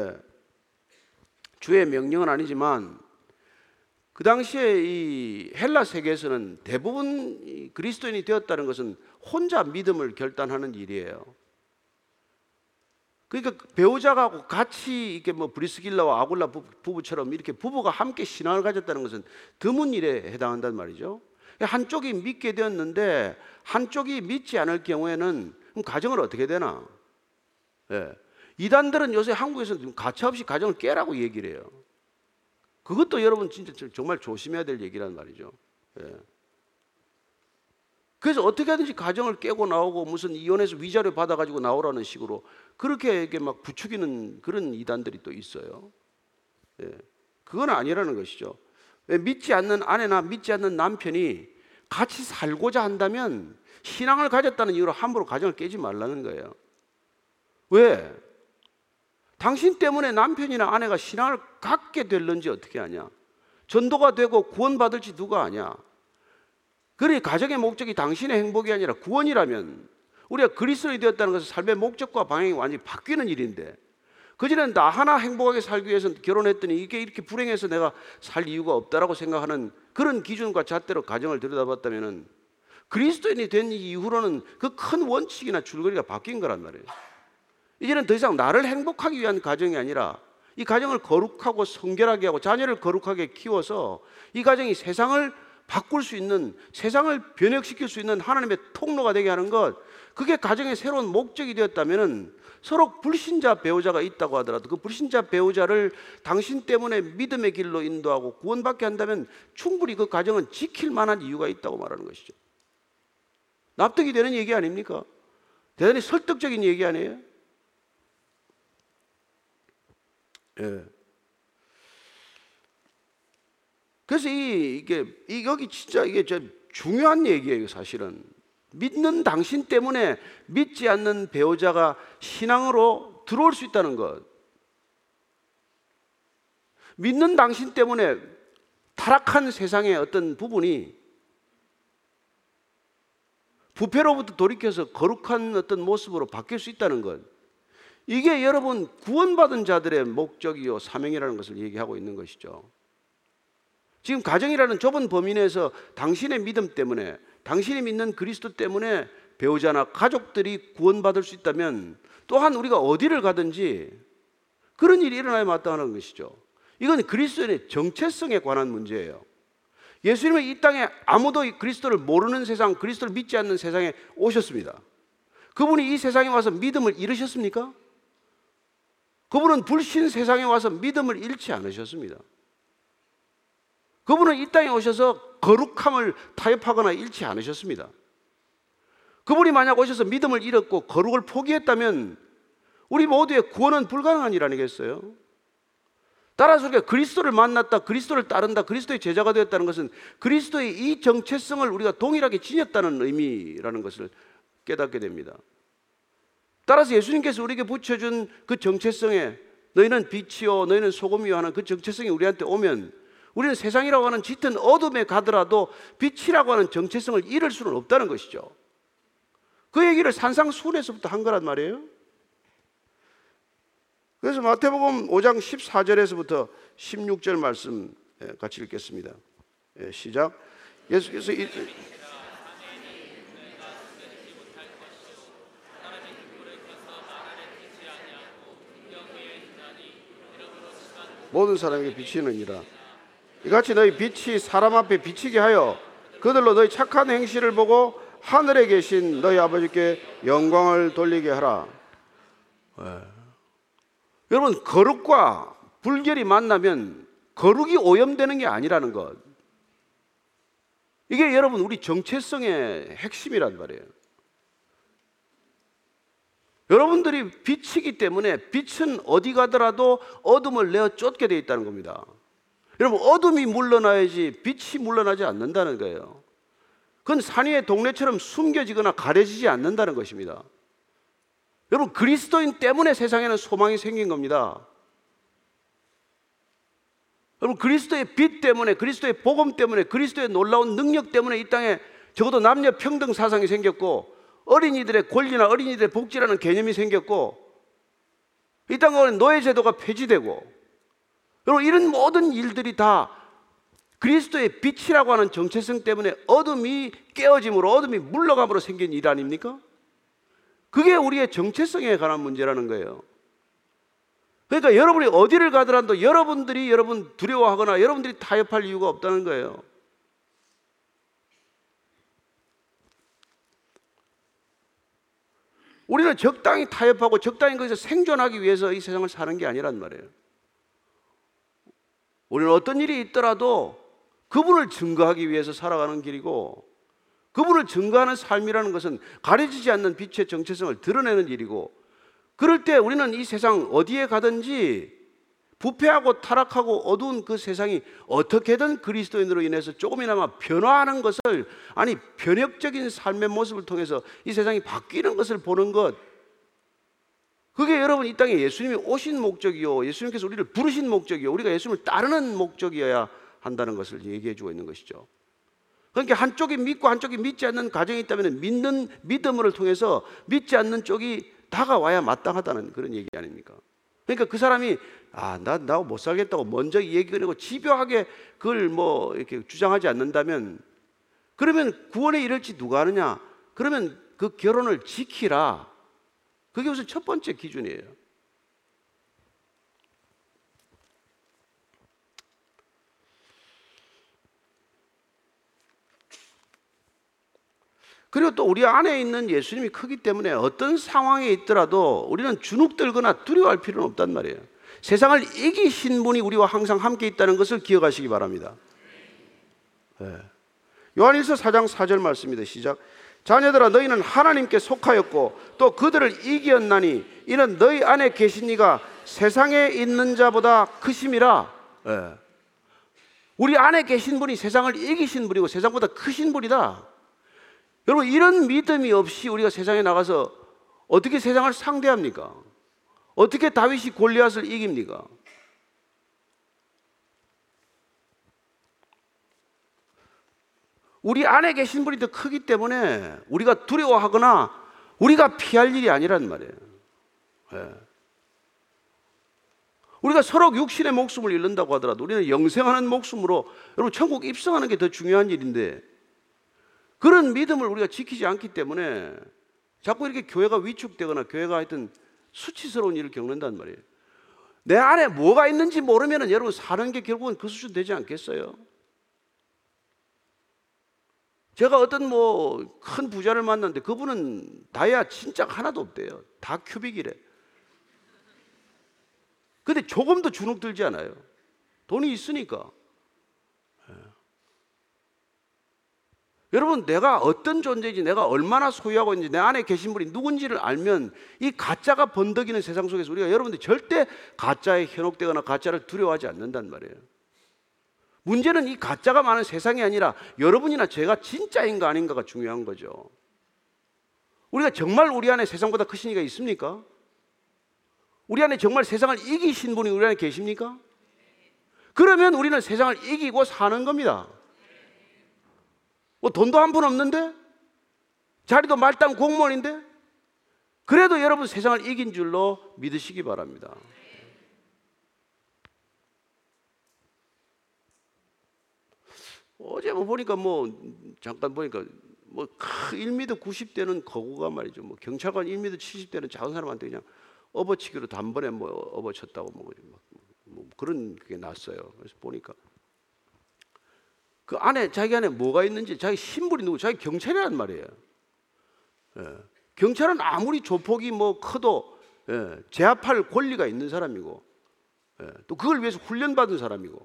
[SPEAKER 1] 주의 명령은 아니지만 그 당시에 이 헬라 세계에서는 대부분 그리스도인이 되었다는 것은 혼자 믿음을 결단하는 일이에요. 그러니까 배우자가 같이 이렇게 뭐 브리스길라와 아굴라 부부처럼 이렇게 부부가 함께 신앙을 가졌다는 것은 드문 일에 해당한단 말이죠. 한쪽이 믿게 되었는데 한쪽이 믿지 않을 경우에는 그럼 가정을 어떻게 되나? 이단들은 요새 한국에서는 가차없이 가정을 깨라고 얘기를 해요. 그것도 여러분 진짜 정말 조심해야 될 얘기란 말이죠. 그래서 어떻게 하든지 가정을 깨고 나오고 무슨 이혼해서 위자료 받아가지고 나오라는 식으로 그렇게 이렇게 막 부추기는 그런 이단들이 또 있어요. 그건 아니라는 것이죠. 믿지 않는 아내나 믿지 않는 남편이 같이 살고자 한다면 신앙을 가졌다는 이유로 함부로 가정을 깨지 말라는 거예요. 왜? 당신 때문에 남편이나 아내가 신앙을 갖게 될런지 어떻게 아냐? 전도가 되고 구원받을지 누가 아냐? 그러니 가정의 목적이 당신의 행복이 아니라 구원이라면 우리가 그리스도인이 되었다는 것은 삶의 목적과 방향이 완전히 바뀌는 일인데 그전에는 나 하나 행복하게 살기 위해서 결혼했더니 이게 이렇게 불행해서 내가 살 이유가 없다라고 생각하는 그런 기준과 잣대로 가정을 들여다봤다면 그리스도인이 된 이후로는 그 큰 원칙이나 줄거리가 바뀐 거란 말이에요. 이제는 더 이상 나를 행복하기 위한 가정이 아니라 이 가정을 거룩하고 성결하게 하고 자녀를 거룩하게 키워서 이 가정이 세상을 바꿀 수 있는, 세상을 변혁시킬 수 있는 하나님의 통로가 되게 하는 것, 그게 가정의 새로운 목적이 되었다면 서로 불신자 배우자가 있다고 하더라도 그 불신자 배우자를 당신 때문에 믿음의 길로 인도하고 구원받게 한다면 충분히 그 가정은 지킬 만한 이유가 있다고 말하는 것이죠. 납득이 되는 얘기 아닙니까? 대단히 설득적인 얘기 아니에요? 그래서 여기 진짜 이게 중요한 얘기예요, 사실은. 믿는 당신 때문에 믿지 않는 배우자가 신앙으로 들어올 수 있다는 것. 믿는 당신 때문에 타락한 세상의 어떤 부분이 부패로부터 돌이켜서 거룩한 어떤 모습으로 바뀔 수 있다는 것. 이게 여러분 구원받은 자들의 목적이요 사명이라는 것을 얘기하고 있는 것이죠. 지금 가정이라는 좁은 범위 내에서 당신의 믿음 때문에 당신이 믿는 그리스도 때문에 배우자나 가족들이 구원받을 수 있다면 또한 우리가 어디를 가든지 그런 일이 일어나야 마땅하는 것이죠. 이건 그리스도인의 정체성에 관한 문제예요. 예수님은 이 땅에 아무도 그리스도를 모르는 세상, 그리스도를 믿지 않는 세상에 오셨습니다. 그분이 이 세상에 와서 믿음을 잃으셨습니까? 그분은 불신 세상에 와서 믿음을 잃지 않으셨습니다. 그분은 이 땅에 오셔서 거룩함을 타협하거나 잃지 않으셨습니다. 그분이 만약 오셔서 믿음을 잃었고 거룩을 포기했다면 우리 모두의 구원은 불가능한 일 아니겠어요? 따라서 우리가 그리스도를 만났다, 그리스도를 따른다, 그리스도의 제자가 되었다는 것은 그리스도의 이 정체성을 우리가 동일하게 지녔다는 의미라는 것을 깨닫게 됩니다. 따라서 예수님께서 우리에게 붙여준 그 정체성에 너희는 빛이요 너희는 소금이요 하는 그 정체성이 우리한테 오면 우리는 세상이라고 하는 짙은 어둠에 가더라도 빛이라고 하는 정체성을 잃을 수는 없다는 것이죠. 그 얘기를 산상수훈에서부터 한 거란 말이에요. 그래서 마태복음 5장 14절에서부터 16절 말씀 같이 읽겠습니다. 시작. 예수께서 모든 사람에게 비치느니라. 이같이 너희 빛이 사람 앞에 비치게 하여 그들로 너희 착한 행실을 보고 하늘에 계신 너희 아버지께 영광을 돌리게 하라. 여러분, 거룩과 불결이 만나면 거룩이 오염되는 게 아니라는 것, 이게 여러분 우리 정체성의 핵심이란 말이에요. 여러분들이 빛이기 때문에 빛은 어디 가더라도 어둠을 내어 쫓게 되어 있다는 겁니다. 여러분, 어둠이 물러나야지 빛이 물러나지 않는다는 거예요. 그건 산 위의 동네처럼 숨겨지거나 가려지지 않는다는 것입니다. 여러분, 그리스도인 때문에 세상에는 소망이 생긴 겁니다. 여러분, 그리스도의 빛 때문에, 그리스도의 복음 때문에, 그리스도의 놀라운 능력 때문에 이 땅에 적어도 남녀 평등 사상이 생겼고 어린이들의 권리나 어린이들의 복지라는 개념이 생겼고 이 땅에 노예제도가 폐지되고, 여러분, 이런 모든 일들이 다 그리스도의 빛이라고 하는 정체성 때문에 어둠이 깨어짐으로, 어둠이 물러감으로 생긴 일 아닙니까? 그게 우리의 정체성에 관한 문제라는 거예요. 그러니까 여러분이 어디를 가더라도 여러분들이 여러분 두려워하거나 여러분들이 타협할 이유가 없다는 거예요. 우리는 적당히 타협하고 적당히 거기서 생존하기 위해서 이 세상을 사는 게 아니란 말이에요. 우리는 어떤 일이 있더라도 그분을 증거하기 위해서 살아가는 길이고, 그분을 증거하는 삶이라는 것은 가려지지 않는 빛의 정체성을 드러내는 일이고, 그럴 때 우리는 이 세상 어디에 가든지 부패하고 타락하고 어두운 그 세상이 어떻게든 그리스도인으로 인해서 조금이나마 변화하는 것을, 아니 변혁적인 삶의 모습을 통해서 이 세상이 바뀌는 것을 보는 것, 그게 여러분 이 땅에 예수님이 오신 목적이요, 예수님께서 우리를 부르신 목적이요, 우리가 예수님을 따르는 목적이어야 한다는 것을 얘기해 주고 있는 것이죠. 그러니까 한쪽이 믿고 한쪽이 믿지 않는 가정이 있다면 믿는 믿음을 통해서 믿지 않는 쪽이 다가와야 마땅하다는 그런 얘기 아닙니까? 그러니까 그 사람이 나 못 살겠다고 먼저 얘기 꺼내고 집요하게 그걸 뭐 이렇게 주장하지 않는다면, 그러면 구원에 이를지 누가 아느냐? 그러면 그 결혼을 지키라. 그게 우선 첫 번째 기준이에요. 그리고 또 우리 안에 있는 예수님이 크기 때문에 어떤 상황에 있더라도 우리는 주눅들거나 두려워할 필요는 없단 말이에요. 세상을 이기신 분이 우리와 항상 함께 있다는 것을 기억하시기 바랍니다. 네. 요한일서 4장 4절 말씀입니다. 시작. 자녀들아, 너희는 하나님께 속하였고 또 그들을 이기었나니 이는 너희 안에 계신 이가 세상에 있는 자보다 크심이라. 네. 우리 안에 계신 분이 세상을 이기신 분이고 세상보다 크신 분이다. 여러분, 이런 믿음이 없이 우리가 세상에 나가서 어떻게 세상을 상대합니까? 어떻게 다윗이 골리앗을 이깁니까? 우리 안에 계신 분이 더 크기 때문에 우리가 두려워하거나 우리가 피할 일이 아니란 말이에요. 네. 우리가 서로 육신의 목숨을 잃는다고 하더라도 우리는 영생하는 목숨으로, 여러분, 천국 입성하는 게 더 중요한 일인데 그런 믿음을 우리가 지키지 않기 때문에 자꾸 이렇게 교회가 위축되거나 교회가 하여튼 수치스러운 일을 겪는단 말이에요. 내 안에 뭐가 있는지 모르면 여러분 사는 게 결국은 그 수준 되지 않겠어요? 제가 어떤 뭐 큰 부자를 만났는데 그분은 다이아 진짜 하나도 없대요. 다 큐빅이래. 근데 조금도 주눅 들지 않아요. 돈이 있으니까. 여러분, 내가 어떤 존재인지, 내가 얼마나 소유하고 있는지, 내 안에 계신 분이 누군지를 알면 이 가짜가 번덕이는 세상 속에서 우리가 여러분들 절대 가짜에 현혹되거나 가짜를 두려워하지 않는단 말이에요. 문제는 이 가짜가 많은 세상이 아니라 여러분이나 제가 진짜인가 아닌가가 중요한 거죠. 우리가 정말 우리 안에 세상보다 크신 이가 있습니까? 우리 안에 정말 세상을 이기신 분이 우리 안에 계십니까? 그러면 우리는 세상을 이기고 사는 겁니다. 뭐 돈도 한 푼 없는데, 자리도 말단 공무원인데, 그래도 여러분 세상을 이긴 줄로 믿으시기 바랍니다. 어제 뭐 보니까 잠깐 보니까 1m 90대는 거구가 말이죠. 뭐 경찰관 1m 70대는 작은 사람한테 그냥 업어치기로 단번에 업어쳤다고 그런 게 났어요. 그래서 보니까 그 안에 자기 안에 뭐가 있는지, 자기 신분이 누구, 자기 경찰이란 말이에요. 경찰은 아무리 조폭이 커도 제압할 권리가 있는 사람이고, 또 그걸 위해서 훈련받은 사람이고.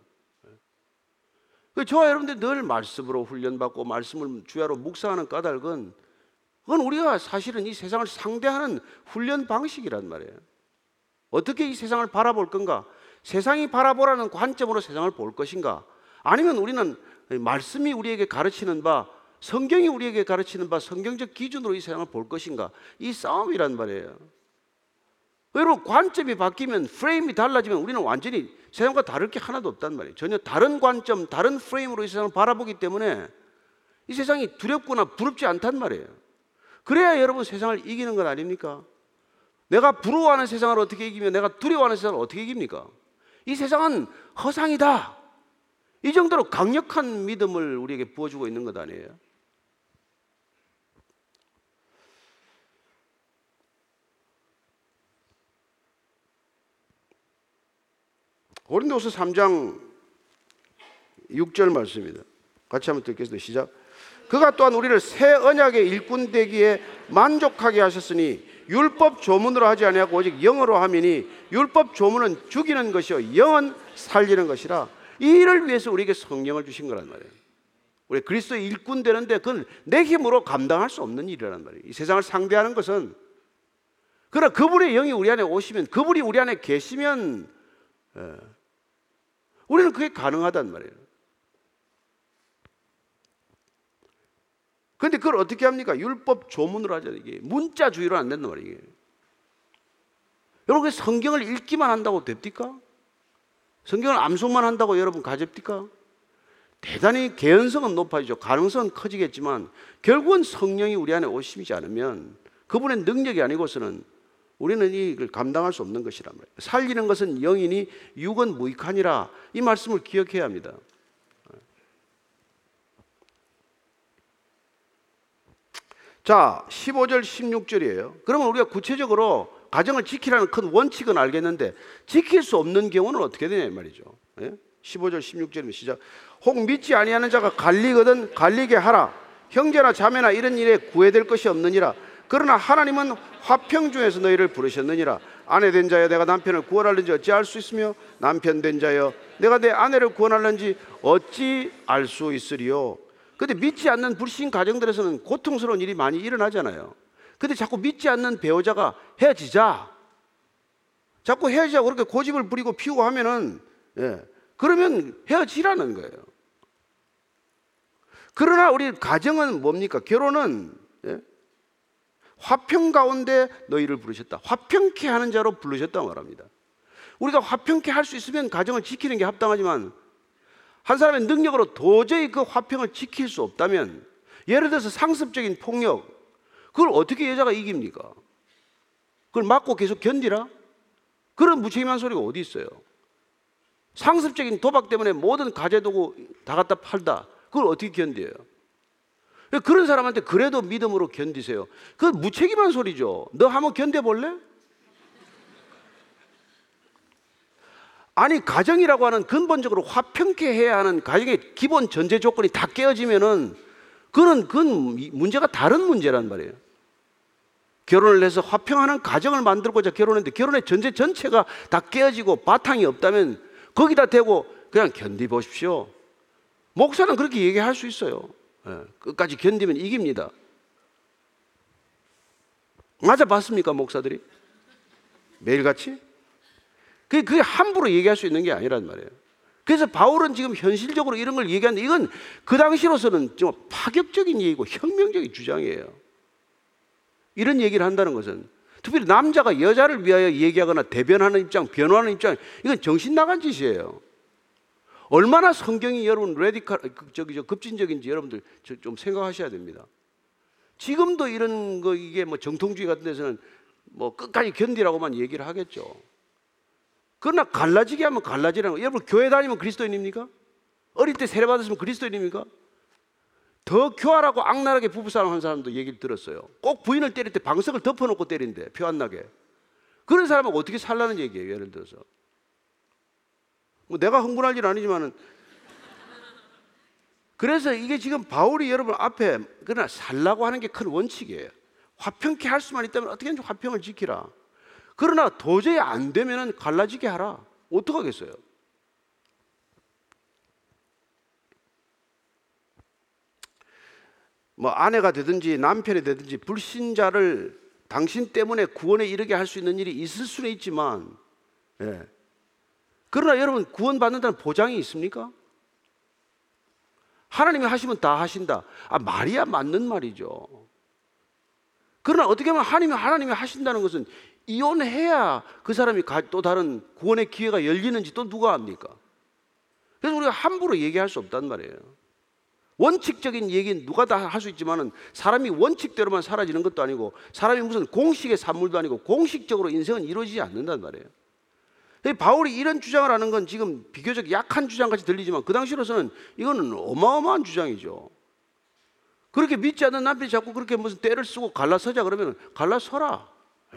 [SPEAKER 1] 저와 여러분들 늘 말씀으로 훈련받고 말씀을 주야로 묵상하는 까닭은, 그건 우리가 사실은 이 세상을 상대하는 훈련 방식이란 말이에요. 어떻게 이 세상을 바라볼 건가? 세상이 바라보라는 관점으로 세상을 볼 것인가? 아니면 우리는 말씀이 우리에게 가르치는 바, 성경이 우리에게 가르치는 바, 성경적 기준으로 이 세상을 볼 것인가? 이 싸움이란 말이에요. 여러분, 관점이 바뀌면, 프레임이 달라지면 우리는 완전히 세상과 다를 게 하나도 없단 말이에요. 전혀 다른 관점, 다른 프레임으로 이 세상을 바라보기 때문에 이 세상이 두렵거나 부럽지 않단 말이에요. 그래야 여러분 세상을 이기는 것 아닙니까? 내가 부러워하는 세상을 어떻게 이기며 내가 두려워하는 세상을 어떻게 이깁니까? 이 세상은 허상이다. 이 정도로 강력한 믿음을 우리에게 부어주고 있는 것 아니에요? 고린도서 3장 6절 말씀입니다. 같이 한번 듣겠습니다. 시작. 그가 또한 우리를 새 언약의 일꾼 되기에 만족하게 하셨으니 율법 조문으로 하지 아니하고 오직 영으로 함이니 율법 조문은 죽이는 것이요 영은 살리는 것이라. 이 일을 위해서 우리에게 성령을 주신 거란 말이에요. 우리 그리스도의 일꾼 되는데 그건 내 힘으로 감당할 수 없는 일이란 말이에요. 이 세상을 상대하는 것은. 그러나 그분의 영이 우리 안에 오시면, 그분이 우리 안에 계시면 우리는 그게 가능하단 말이에요. 그런데 그걸 어떻게 합니까? 율법 조문으로 하잖아요. 이게 문자주의로 안 된단 말이에요. 여러분, 성경을 읽기만 한다고 됩니까? 성경을 암송만 한다고 여러분 가집니까? 대단히 개연성은 높아지죠. 가능성은 커지겠지만 결국은 성령이 우리 안에 오시지 않으면, 그분의 능력이 아니고서는 우리는 이걸 감당할 수 없는 것이란 말이에요. 살리는 것은 영이니 육은 무익하니라. 이 말씀을 기억해야 합니다. 자, 15절 16절이에요. 그러면 우리가 구체적으로 가정을 지키라는 큰 원칙은 알겠는데 지킬 수 없는 경우는 어떻게 되냐 이 말이죠. 15절 16절입니다. 시작. 혹 믿지 아니하는 자가 갈리거든 갈리게 하라. 형제나 자매나 이런 일에 구애될 것이 없느니라. 그러나 하나님은 화평 중에서 너희를 부르셨느니라. 아내 된 자여 내가 남편을 구원하는지 어찌 알 수 있으며 남편 된 자여 내가 내 아내를 구원하는지 어찌 알 수 있으리요. 근데 믿지 않는 불신 가정들에서는 고통스러운 일이 많이 일어나잖아요. 근데 자꾸 믿지 않는 배우자가 헤어지자, 자꾸 헤어지자고 그렇게 고집을 부리고 피우고 하면은 그러면 헤어지라는 거예요. 그러나 우리 가정은 뭡니까? 결혼은 화평 가운데 너희를 부르셨다. 화평케 하는 자로 부르셨다고 말합니다. 우리가 화평케 할 수 있으면 가정을 지키는 게 합당하지만 한 사람의 능력으로 도저히 그 화평을 지킬 수 없다면, 예를 들어서 상습적인 폭력, 그걸 어떻게 여자가 이깁니까? 그걸 맞고 계속 견디라? 그런 무책임한 소리가 어디 있어요? 상습적인 도박 때문에 모든 가재도구 다 갖다 팔다, 그걸 어떻게 견뎌요? 그런 사람한테 그래도 믿음으로 견디세요. 그 무책임한 소리죠. 너 한번 견뎌볼래? 아니, 가정이라고 하는 근본적으로 화평케 해야 하는 가정의 기본 전제 조건이 다 깨어지면은 그건 문제가 다른 문제란 말이에요. 결혼을 해서 화평하는 가정을 만들고자 결혼했는데 결혼의 전제 전체가 다 깨어지고 바탕이 없다면 거기다 대고 그냥 견디보십시오. 목사는 그렇게 얘기할 수 있어요. 끝까지 견디면 이깁니다. 맞아봤습니까, 목사들이? 매일같이? 그게 함부로 얘기할 수 있는 게 아니란 말이에요. 그래서 바울은 지금 현실적으로 이런 걸 얘기하는데 이건 그 당시로서는 좀 파격적인 얘기고 혁명적인 주장이에요. 이런 얘기를 한다는 것은 특별히 남자가 여자를 위하여 얘기하거나 대변하는 입장, 변호하는 입장, 이건 정신 나간 짓이에요. 얼마나 성경이 여러분 급진적인지 여러분들 좀 생각하셔야 됩니다. 지금도 이런 거 이게 뭐 정통주의 같은 데서는 뭐 끝까지 견디라고만 얘기를 하겠죠. 그러나 갈라지게 하면 갈라지라는 거. 여러분 교회 다니면 그리스도인입니까? 어릴 때 세례 받았으면 그리스도인입니까? 더 교활하고 악랄하게 부부싸움 한 사람도 얘기를 들었어요. 꼭 부인을 때릴 때 방석을 덮어놓고 때린대, 표 안 나게. 그런 사람은 어떻게 살라는 얘기예요, 예를 들어서. 뭐 내가 흥분할 일 아니지만은. 그래서 이게 지금 바울이 여러분 앞에 그러나 살라고 하는 게 큰 원칙이에요. 화평케 할 수만 있다면 어떻게든지 화평을 지키라. 그러나 도저히 안 되면은 갈라지게 하라. 어떡하겠어요? 뭐 아내가 되든지 남편이 되든지 불신자를 당신 때문에 구원에 이르게 할 수 있는 일이 있을 수는 있지만, 그러나 여러분 구원받는다는 보장이 있습니까? 하나님이 하시면 다 하신다. 말이야 맞는 말이죠. 그러나 어떻게 보면 하나님이 하신다는 것은 이혼해야 그 사람이 또 다른 구원의 기회가 열리는지 또 누가 압니까? 그래서 우리가 함부로 얘기할 수 없단 말이에요. 원칙적인 얘기는 누가 다 할 수 있지만은 사람이 원칙대로만 사라지는 것도 아니고 사람이 무슨 공식의 산물도 아니고 공식적으로 인생은 이루어지지 않는단 말이에요. 바울이 이런 주장을 하는 건 지금 비교적 약한 주장같이 들리지만 그 당시로서는 이거는 어마어마한 주장이죠. 그렇게 믿지 않는 남편이 자꾸 그렇게 무슨 떼를 쓰고 갈라서자 그러면 갈라서라.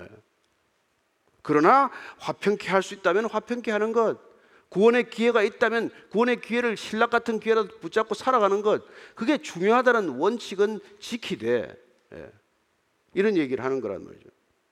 [SPEAKER 1] 그러나 화평케 할 수 있다면 화평케 하는 것, 구원의 기회가 있다면 구원의 기회를 신락 같은 기회라도 붙잡고 살아가는 것, 그게 중요하다는 원칙은 지키되, 이런 얘기를 하는 거란 말이죠.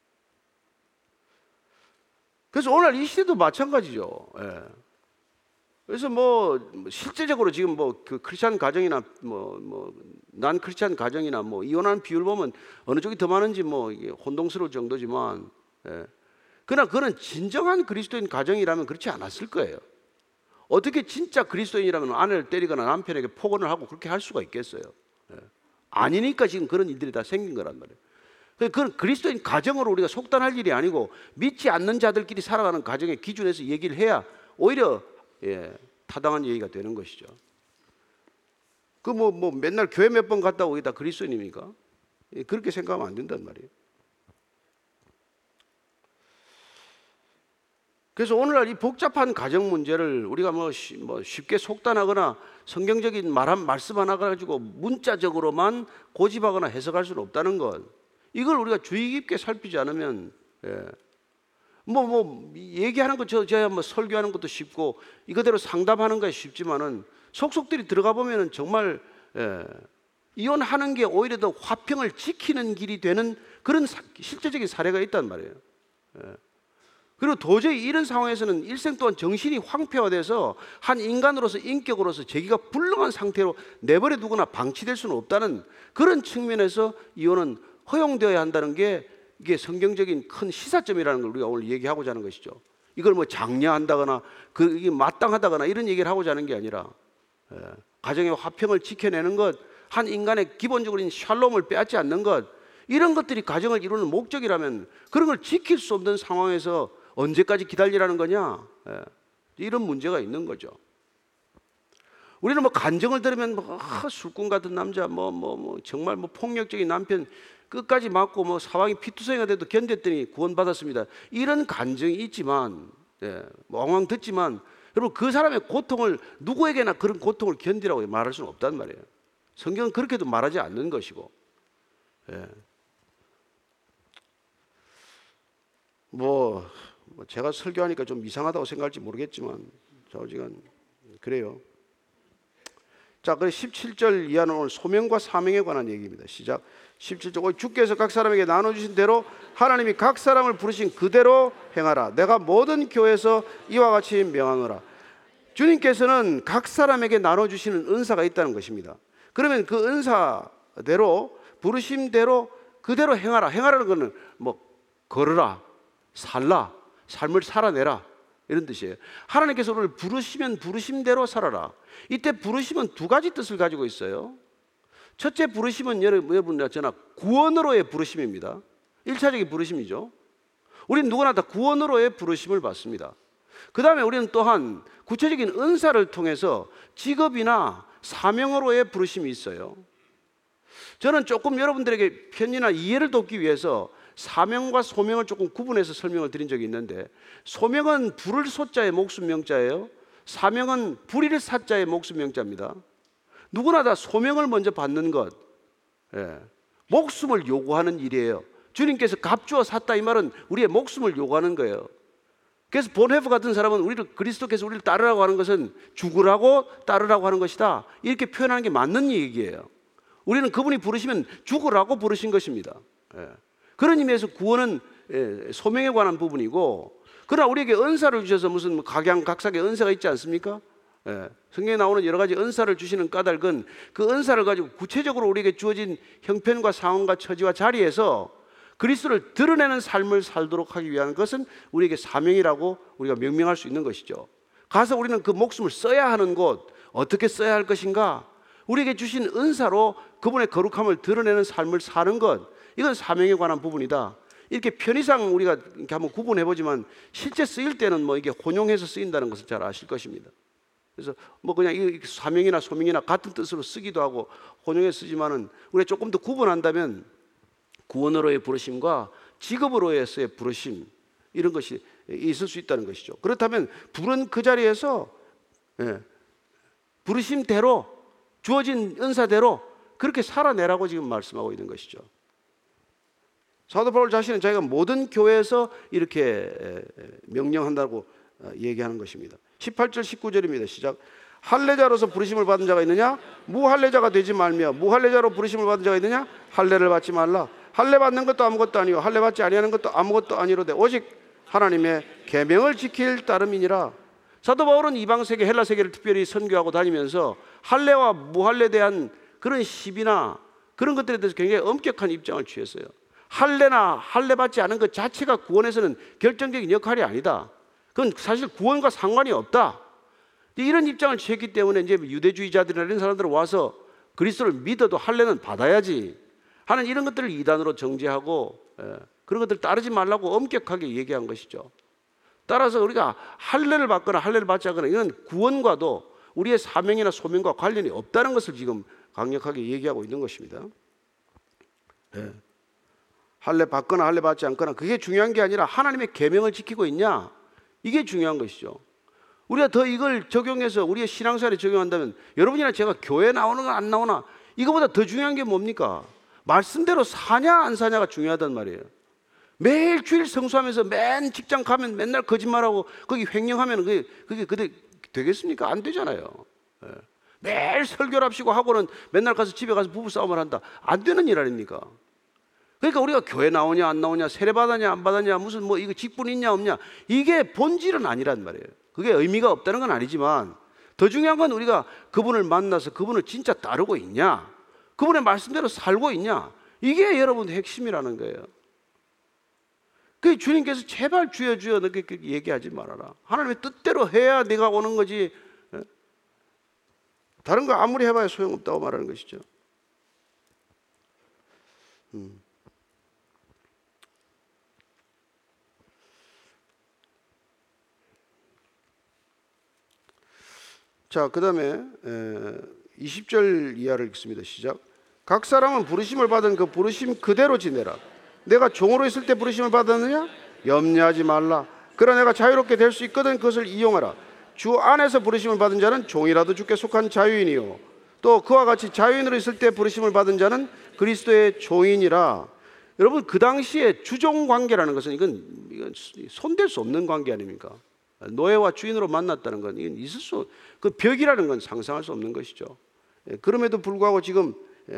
[SPEAKER 1] 그래서 오늘 이 시대도 마찬가지죠. 그래서 뭐 실제적으로 지금 뭐 그 크리스찬 가정이나 난 크리스찬 가정이나 뭐 이혼하는 비율 보면 어느 쪽이 더 많은지 뭐 이게 혼동스러울 정도지만, 그러나 그는 진정한 그리스도인 가정이라면 그렇지 않았을 거예요. 어떻게 진짜 그리스도인이라면 아내를 때리거나 남편에게 폭언을 하고 그렇게 할 수가 있겠어요? 아니니까 지금 그런 일들이 다 생긴 거란 말이에요. 그건 그리스도인 가정으로 우리가 속단할 일이 아니고 믿지 않는 자들끼리 살아가는 가정의 기준에서 얘기를 해야 오히려 타당한 얘기가 되는 것이죠. 그 뭐 맨날 교회 몇 번 갔다 오기 다 그리스도인입니까? 그렇게 생각하면 안 된단 말이에요. 그래서 오늘날 이 복잡한 가정 문제를 우리가 뭐 쉽게 속단하거나 성경적인 말씀 하나 가지고 문자적으로만 고집하거나 해석할 수는 없다는 것, 이걸 우리가 주의 깊게 살피지 않으면 얘기하는 거 저야 뭐 설교하는 것도 쉽고 이거대로 상담하는 게 쉽지만은 속속들이 들어가 보면은 정말 이혼하는 게 오히려 더 화평을 지키는 길이 되는 그런 실제적인 사례가 있단 말이에요. 그리고 도저히 이런 상황에서는 일생 동안 정신이 황폐화돼서 한 인간으로서 인격으로서 자기가 불능한 상태로 내버려 두거나 방치될 수는 없다는 그런 측면에서 이혼은 허용되어야 한다는 게 이게 성경적인 큰 시사점이라는 걸 우리가 오늘 얘기하고자 하는 것이죠. 이걸 뭐 장려한다거나 이게 마땅하다거나 이런 얘기를 하고자 하는 게 아니라 가정의 화평을 지켜내는 것, 한 인간의 기본적인 샬롬을 빼앗지 않는 것, 이런 것들이 가정을 이루는 목적이라면 그런 걸 지킬 수 없는 상황에서 언제까지 기다리라는 거냐? 이런 문제가 있는 거죠. 우리는 뭐 간증을 들으면 술꾼 같은 남자, 정말 폭력적인 남편 끝까지 맞고 사방이 피투성이가 돼도 견뎠더니 구원받았습니다. 이런 간증이 있지만, 엉엉 듣지만, 여러분 그 사람의 고통을 누구에게나 그런 고통을 견디라고 말할 수는 없단 말이에요. 성경은 그렇게도 말하지 않는 것이고, 제가 설교하니까 좀 이상하다고 생각할지 모르겠지만, 좌우지간 그래요. 자, 그래 17절 이하는 오늘 소명과 사명에 관한 얘기입니다. 시작. 17절 주께서 각 사람에게 나눠주신 대로 하나님이 각 사람을 부르신 그대로 행하라. 내가 모든 교회에서 이와 같이 명하노라. 주님께서는 각 사람에게 나눠주시는 은사가 있다는 것입니다. 그러면 그 은사대로 부르심대로 그대로 행하라. 행하라는 것은 뭐 걸으라, 살라, 삶을 살아내라 이런 뜻이에요. 하나님께서 우리를 부르시면 부르심대로 살아라. 이때 부르심은 두 가지 뜻을 가지고 있어요. 첫째 부르심은 여러분이나 저나 구원으로의 부르심입니다. 1차적인 부르심이죠. 우리는 누구나 다 구원으로의 부르심을 받습니다. 그 다음에 우리는 또한 구체적인 은사를 통해서 직업이나 사명으로의 부르심이 있어요. 저는 조금 여러분들에게 편의나 이해를 돕기 위해서 사명과 소명을 조금 구분해서 설명을 드린 적이 있는데, 소명은 부를 소자의 목숨 명자예요. 사명은 부릴 사자의 목숨 명자입니다. 누구나 다 소명을 먼저 받는 것, 목숨을 요구하는 일이에요. 주님께서 값주어 샀다 이 말은 우리의 목숨을 요구하는 거예요. 그래서 본헤브 같은 사람은 그리스도께서 우리를 따르라고 하는 것은 죽으라고 따르라고 하는 것이다, 이렇게 표현하는 게 맞는 얘기예요. 우리는 그분이 부르시면 죽으라고 부르신 것입니다. 그런 의미에서 구원은 소명에 관한 부분이고, 그러나 우리에게 은사를 주셔서 무슨 각양각색의 은사가 있지 않습니까? 성경에 나오는 여러 가지 은사를 주시는 까닭은 그 은사를 가지고 구체적으로 우리에게 주어진 형편과 상황과 처지와 자리에서 그리스도를 드러내는 삶을 살도록 하기 위한 것은 우리에게 사명이라고 우리가 명명할 수 있는 것이죠. 가서 우리는 그 목숨을 써야 하는 곳, 어떻게 써야 할 것인가, 우리에게 주신 은사로 그분의 거룩함을 드러내는 삶을 사는 것, 이건 사명에 관한 부분이다. 이렇게 편의상 우리가 이렇게 한번 구분해보지만 실제 쓰일 때는 뭐 이게 혼용해서 쓰인다는 것을 잘 아실 것입니다. 그래서 뭐 그냥 이 사명이나 소명이나 같은 뜻으로 쓰기도 하고 혼용해 쓰지만은 우리가 조금 더 구분한다면 구원으로의 부르심과 직업으로서의 부르심, 이런 것이 있을 수 있다는 것이죠. 그렇다면 부른 그 자리에서 부르심대로 주어진 은사대로 그렇게 살아내라고 지금 말씀하고 있는 것이죠. 사도 바울 자신은 자기가 모든 교회에서 이렇게 명령한다고 얘기하는 것입니다. 18절 19절입니다. 시작. 할례자로서 부르심을 받은 자가 있느냐? 무할례자가 되지 말며, 무할례자로 부르심을 받은 자가 있느냐? 할례를 받지 말라. 할례 받는 것도 아무것도 아니요 할례 받지 아니하는 것도 아무것도 아니로되 오직 하나님의 계명을 지킬 따름이니라. 사도 바울은 이방 세계, 헬라 세계를 특별히 선교하고 다니면서 할례와 무할례에 대한 그런 시비나 그런 것들에 대해서 굉장히 엄격한 입장을 취했어요. 할례나 할례 받지 않은 것 자체가 구원에서는 결정적인 역할이 아니다. 그건 사실 구원과 상관이 없다. 이런 입장을 취했기 때문에 이제 유대주의자들이나 이런 사람들은 와서 그리스도를 믿어도 할례는 받아야지 하는 이런 것들을 이단으로 정죄하고 그런 것들 따르지 말라고 엄격하게 얘기한 것이죠. 따라서 우리가 할례를 받거나 할례를 받지 않거나 이건 구원과도 우리의 사명이나 소명과 관련이 없다는 것을 지금 강력하게 얘기하고 있는 것입니다. 할례 받거나 할례 받지 않거나 그게 중요한 게 아니라 하나님의 계명을 지키고 있냐, 이게 중요한 것이죠. 우리가 더 이걸 적용해서 우리의 신앙생활에 적용한다면 여러분이나 제가 교회 나오는 건 안 나오나, 이거보다 더 중요한 게 뭡니까? 말씀대로 사냐 안 사냐가 중요하단 말이에요. 매일 주일 성수하면서 맨 직장 가면 맨날 거짓말하고 거기 횡령하면 그게 되겠습니까? 안 되잖아요. 매일 설교를 합시고 하고는 맨날 가서 집에 가서 부부싸움을 한다. 안 되는 일 아닙니까? 그러니까 우리가 교회 나오냐 안 나오냐, 세례 받았냐 안 받았냐, 무슨 뭐 이거 직분 있냐 없냐, 이게 본질은 아니란 말이에요. 그게 의미가 없다는 건 아니지만 더 중요한 건 우리가 그분을 만나서 그분을 진짜 따르고 있냐, 그분의 말씀대로 살고 있냐, 이게 여러분 핵심이라는 거예요. 그 주님께서 제발 주여 주여 그렇게 얘기하지 말아라. 하나님의 뜻대로 해야 내가 오는 거지, 다른 거 아무리 해봐야 소용없다고 말하는 것이죠. 자, 그 다음에 20절 이하를 읽습니다. 시작. 각 사람은 부르심을 받은 그 부르심 그대로 지내라. 내가 종으로 있을 때 부르심을 받았느냐? 염려하지 말라. 그러나 내가 자유롭게 될 수 있거든 그것을 이용하라. 주 안에서 부르심을 받은 자는 종이라도 주께 속한 자유인이요, 또 그와 같이 자유인으로 있을 때 부르심을 받은 자는 그리스도의 종이니라. 여러분, 그 당시에 주종 관계라는 것은 이건 손댈 수 없는 관계 아닙니까? 노예와 주인으로 만났다는 건 이건 있을 수, 그 벽이라는 건 상상할 수 없는 것이죠. 그럼에도 불구하고 지금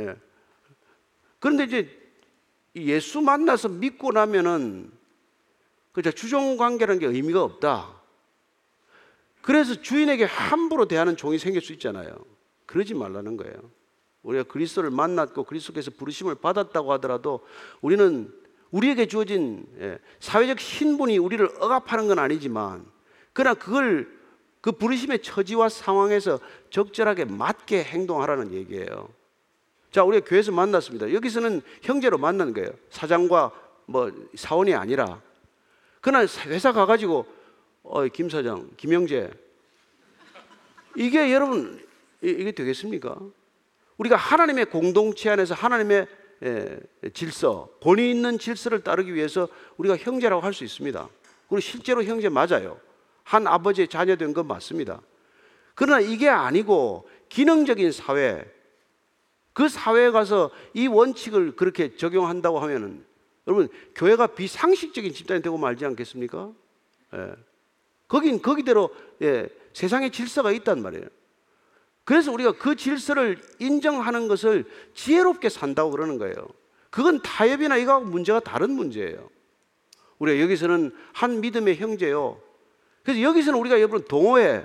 [SPEAKER 1] 그런데 이제 예수 만나서 믿고 나면은 그저 주종 관계라는 게 의미가 없다. 그래서 주인에게 함부로 대하는 종이 생길 수 있잖아요. 그러지 말라는 거예요. 우리가 그리스도를 만났고 그리스도께서 부르심을 받았다고 하더라도 우리는 우리에게 주어진 사회적 신분이 우리를 억압하는 건 아니지만 그러나 그 부르심의 처지와 상황에서 적절하게 맞게 행동하라는 얘기예요. 자, 우리가 교회에서 만났습니다. 여기서는 형제로 만난 거예요. 사장과 뭐 사원이 아니라. 그날 회사 가가지고 김 사장, 김 형제, 이게 여러분 이게 되겠습니까? 우리가 하나님의 공동체 안에서 하나님의 질서, 권위 있는 질서를 따르기 위해서 우리가 형제라고 할 수 있습니다. 그리고 실제로 형제 맞아요. 한 아버지의 자녀된 건 맞습니다. 그러나 이게 아니고 기능적인 사회, 그 사회에 가서 이 원칙을 그렇게 적용한다고 하면은 여러분 교회가 비상식적인 집단이 되고 말지 않겠습니까? 거긴 거기대로 세상의 질서가 있단 말이에요. 그래서 우리가 그 질서를 인정하는 것을 지혜롭게 산다고 그러는 거예요. 그건 타협이나 이거하고 문제가 다른 문제예요. 우리가 여기서는 한 믿음의 형제요. 그래서 여기서는 우리가 여러분 동호회,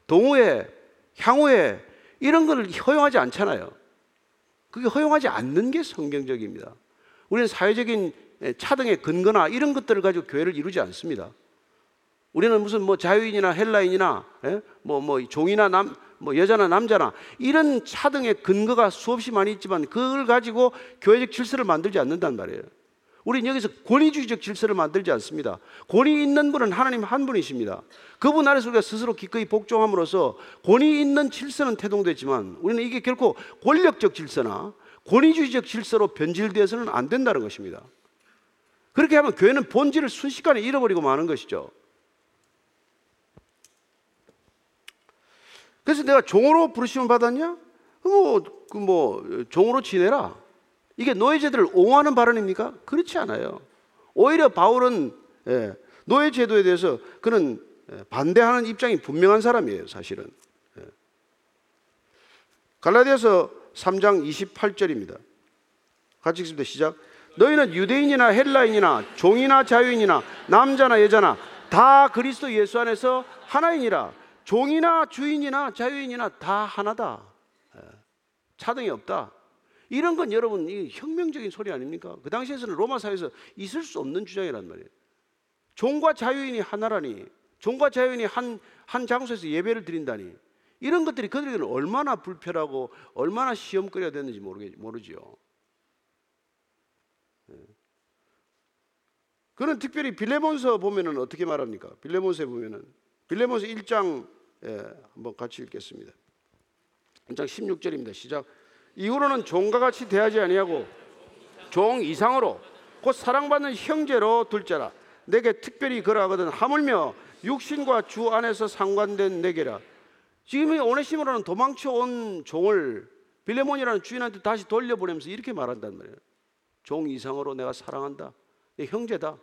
[SPEAKER 1] 향후회 이런 걸 허용하지 않잖아요. 그게 허용하지 않는 게 성경적입니다. 우리는 사회적인 차등의 근거나 이런 것들을 가지고 교회를 이루지 않습니다. 우리는 무슨 뭐 자유인이나 헬라인이나 뭐 종이나 여자나 남자나 이런 차등의 근거가 수없이 많이 있지만 그걸 가지고 교회적 질서를 만들지 않는단 말이에요. 우리는 여기서 권위주의적 질서를 만들지 않습니다. 권위 있는 분은 하나님 한 분이십니다. 그분 아래서 우리가 스스로 기꺼이 복종함으로써 권위 있는 질서는 태동되지만 우리는 이게 결코 권력적 질서나 권위주의적 질서로 변질되어서는 안 된다는 것입니다. 그렇게 하면 교회는 본질을 순식간에 잃어버리고 마는 것이죠. 그래서 내가 종으로 부르심을 받았냐? 종으로 지내라. 이게 노예제도를 옹호하는 발언입니까? 그렇지 않아요. 오히려 바울은 노예 제도에 대해서 그는 반대하는 입장이 분명한 사람이에요, 사실은. 갈라디아서 3장 28절입니다. 같이 읽습니다. 시작. 너희는 유대인이나 헬라인이나 종이나 자유인이나 남자나 여자나 다 그리스도 예수 안에서 하나이니라. 종이나 주인이나 자유인이나 다 하나다. 차등이 없다. 이런 건 여러분 이 혁명적인 소리 아닙니까? 그 당시에서는 로마 사회에서 있을 수 없는 주장이란 말이에요. 종과 자유인이 하나라니, 종과 자유인이 한 장소에서 예배를 드린다니, 이런 것들이 그들에게는 얼마나 불편하고 얼마나 시험거리가 됐는지 모르지요. 그는 특별히 빌레몬서 보면은 어떻게 말합니까? 빌레몬서에 보면은 빌레몬서 1장 한번 같이 읽겠습니다. 1장 16절입니다. 시작. 이후로는 종과 같이 대하지 아니하고 종 이상으로 곧 사랑받는 형제로 둘째라. 내게 특별히 그러하거든 하물며 육신과 주 안에서 상관된 내게라. 지금 이 오네시모로는 도망쳐 온 종을 빌레몬이라는 주인한테 다시 돌려보내면서 이렇게 말한단 말이에요. 종 이상으로 내가 사랑한다. 내 형제다.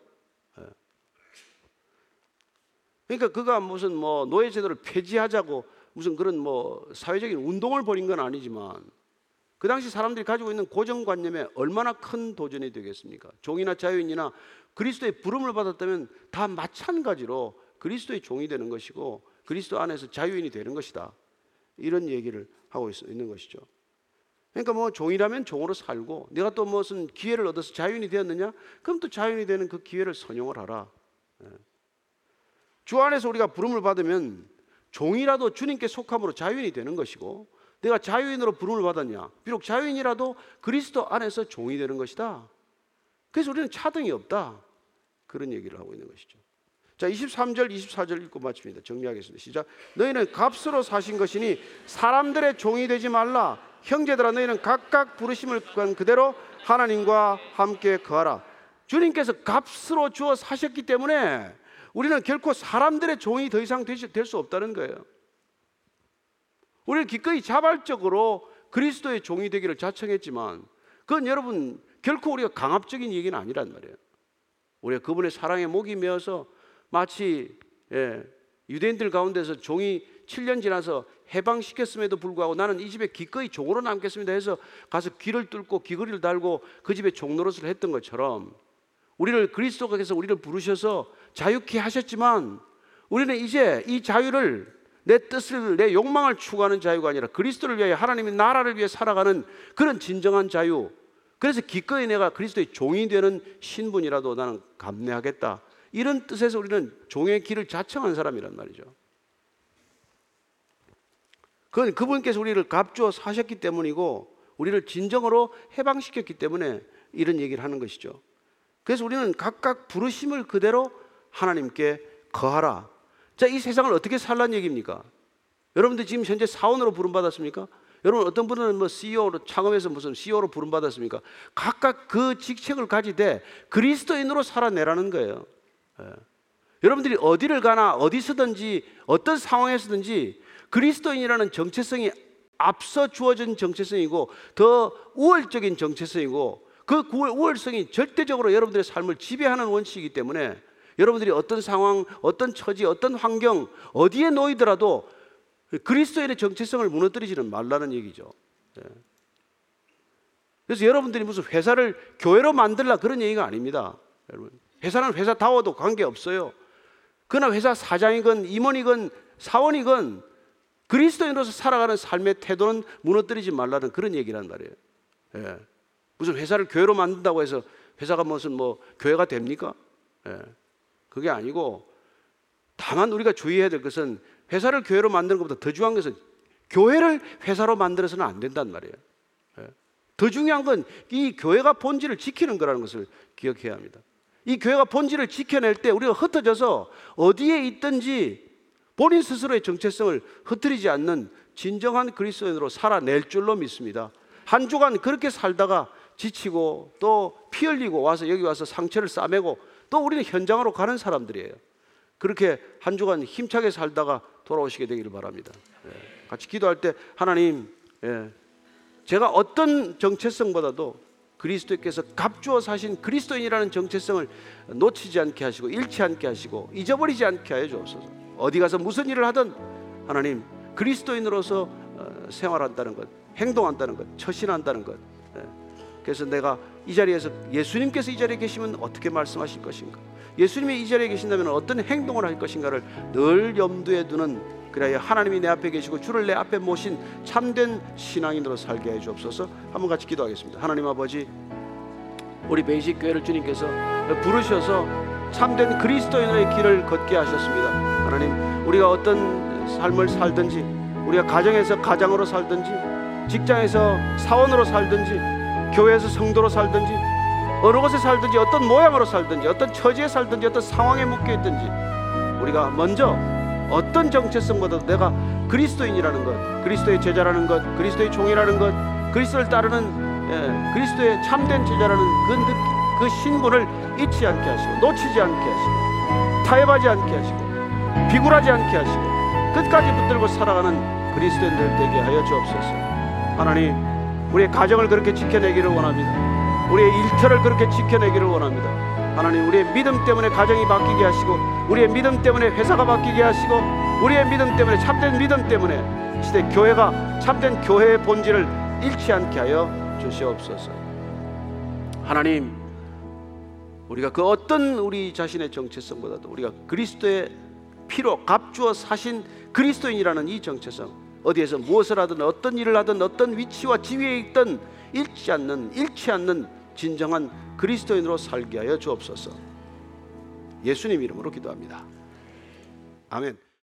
[SPEAKER 1] 그러니까 그가 무슨 뭐 노예 제도를 폐지하자고 무슨 그런 뭐 사회적인 운동을 벌인 건 아니지만 그 당시 사람들이 가지고 있는 고정관념에 얼마나 큰 도전이 되겠습니까? 종이나 자유인이나 그리스도의 부름을 받았다면 다 마찬가지로 그리스도의 종이 되는 것이고 그리스도 안에서 자유인이 되는 것이다. 이런 얘기를 하고 있는 것이죠. 그러니까 뭐 종이라면 종으로 살고 내가 또 무슨 기회를 얻어서 자유인이 되었느냐? 그럼 또 자유인이 되는 그 기회를 선용을 하라. 주 안에서 우리가 부름을 받으면 종이라도 주님께 속함으로 자유인이 되는 것이고 내가 자유인으로 부름을 받았냐? 비록 자유인이라도 그리스도 안에서 종이 되는 것이다. 그래서 우리는 차등이 없다. 그런 얘기를 하고 있는 것이죠. 자, 23절, 24절 읽고 마칩니다. 정리하겠습니다. 시작. 너희는 값으로 사신 것이니 사람들의 종이 되지 말라. 형제들아 너희는 각각 부르심을 구한 그대로 하나님과 함께 거하라. 주님께서 값으로 주어 사셨기 때문에 우리는 결코 사람들의 종이 더 이상 될 수 없다는 거예요. 우리는 기꺼이 자발적으로 그리스도의 종이 되기를 자청했지만 그건 여러분 결코 우리가 강압적인 얘기는 아니란 말이에요. 우리가 그분의 사랑에 목이 메어서 마치 유대인들 가운데서 종이 7년 지나서 해방시켰음에도 불구하고 나는 이 집에 기꺼이 종으로 남겠습니다 해서 가서 귀를 뚫고 귀걸이를 달고 그 집에 종노릇을 했던 것처럼 우리를 그리스도께서 우리를 부르셔서 자유케 하셨지만 우리는 이제 이 자유를 내 뜻을 내 욕망을 추구하는 자유가 아니라 그리스도를 위하여 하나님의 나라를 위해 살아가는 그런 진정한 자유, 그래서 기꺼이 내가 그리스도의 종이 되는 신분이라도 나는 감내하겠다, 이런 뜻에서 우리는 종의 길을 자청한 사람이란 말이죠. 그건 그분께서 우리를 값주어 사셨기 때문이고 우리를 진정으로 해방시켰기 때문에 이런 얘기를 하는 것이죠. 그래서 우리는 각각 부르심을 그대로 하나님께 거하라. 자, 이 세상을 어떻게 살라는 얘기입니까? 여러분들 지금 현재 사원으로 부름받았습니까? 여러분 어떤 분은 뭐 CEO로, 창업에서 무슨 CEO로 부름받았습니까? 각각 그 직책을 가지되 그리스도인으로 살아내라는 거예요. 여러분들이 어디를 가나 어디서든지 어떤 상황에서든지 그리스도인이라는 정체성이 앞서 주어진 정체성이고 더 우월적인 정체성이고 그 우월성이 절대적으로 여러분들의 삶을 지배하는 원칙이기 때문에 여러분들이 어떤 상황, 어떤 처지, 어떤 환경, 어디에 놓이더라도 그리스도인의 정체성을 무너뜨리지는 말라는 얘기죠. 그래서 여러분들이 무슨 회사를 교회로 만들라 그런 얘기가 아닙니다. 여러분, 회사는 회사다워도 관계없어요. 그러나 회사 사장이건 임원이건 사원이건 그리스도인으로서 살아가는 삶의 태도는 무너뜨리지 말라는 그런 얘기란 말이에요. 무슨 회사를 교회로 만든다고 해서 회사가 무슨 뭐 교회가 됩니까? 그게 아니고 다만 우리가 주의해야 될 것은 회사를 교회로 만드는 것보다 더 중요한 것은 교회를 회사로 만들어서는 안 된단 말이에요. 더 중요한 건 이 교회가 본질을 지키는 거라는 것을 기억해야 합니다. 이 교회가 본질을 지켜낼 때 우리가 흩어져서 어디에 있든지 본인 스스로의 정체성을 흩뜨리지 않는 진정한 그리스도인으로 살아낼 줄로 믿습니다. 한 주간 그렇게 살다가 지치고 또 피 흘리고 와서 여기 와서 상처를 싸매고 또 우리는 현장으로 가는 사람들이에요. 그렇게 한 주간 힘차게 살다가 돌아오시게 되기를 바랍니다. 같이 기도할 때 하나님, 제가 어떤 정체성보다도 그리스도께서 값주어 사신 그리스도인이라는 정체성을 놓치지 않게 하시고 잃지 않게 하시고 잊어버리지 않게 하여 주옵소서. 어디 가서 무슨 일을 하든 하나님, 그리스도인으로서 생활한다는 것, 행동한다는 것, 처신한다는 것. 그래서 내가 이 자리에서 예수님께서 이 자리에 계시면 어떻게 말씀하실 것인가, 예수님이 이 자리에 계신다면 어떤 행동을 할 것인가를 늘 염두에 두는, 그래야 하나님이 내 앞에 계시고 주를 내 앞에 모신 참된 신앙인으로 살게 해 주옵소서. 한번 같이 기도하겠습니다. 하나님 아버지, 우리 베이직 교회를 주님께서 부르셔서 참된 그리스도인의 길을 걷게 하셨습니다. 하나님, 우리가 어떤 삶을 살든지, 우리가 가정에서 가장으로 살든지, 직장에서 사원으로 살든지, 교회에서 성도로 살든지, 어느 곳에 살든지, 어떤 모양으로 살든지, 어떤 처지에 살든지, 어떤 상황에 묶여 있든지, 우리가 먼저 어떤 정체성보다도 내가 그리스도인이라는 것, 그리스도의 제자라는 것, 그리스도의 종이라는 것, 그리스도를 따르는 그리스도의 참된 제자라는 그 신분을 잊지 않게 하시고, 놓치지 않게 하시고, 타협하지 않게 하시고, 비굴하지 않게 하시고, 끝까지 붙들고 살아가는 그리스도인들 되게 하여 주옵소서. 하나님, 우리의 가정을 그렇게 지켜내기를 원합니다. 우리의 일터를 그렇게 지켜내기를 원합니다. 하나님, 우리의 믿음 때문에 가정이 바뀌게 하시고, 우리의 믿음 때문에 회사가 바뀌게 하시고, 우리의 믿음 때문에, 참된 믿음 때문에 시대 교회가 참된 교회의 본질을 잃지 않게 하여 주시옵소서. 하나님, 우리가 그 어떤 우리 자신의 정체성보다도 우리가 그리스도의 피로 값주어 사신 그리스도인이라는 이 정체성, 어디에서 무엇을 하든 어떤 일을 하든 어떤 위치와 지위에 있든 잃지 않는 진정한 그리스도인으로 살게 하여 주옵소서. 예수님 이름으로 기도합니다. 아멘.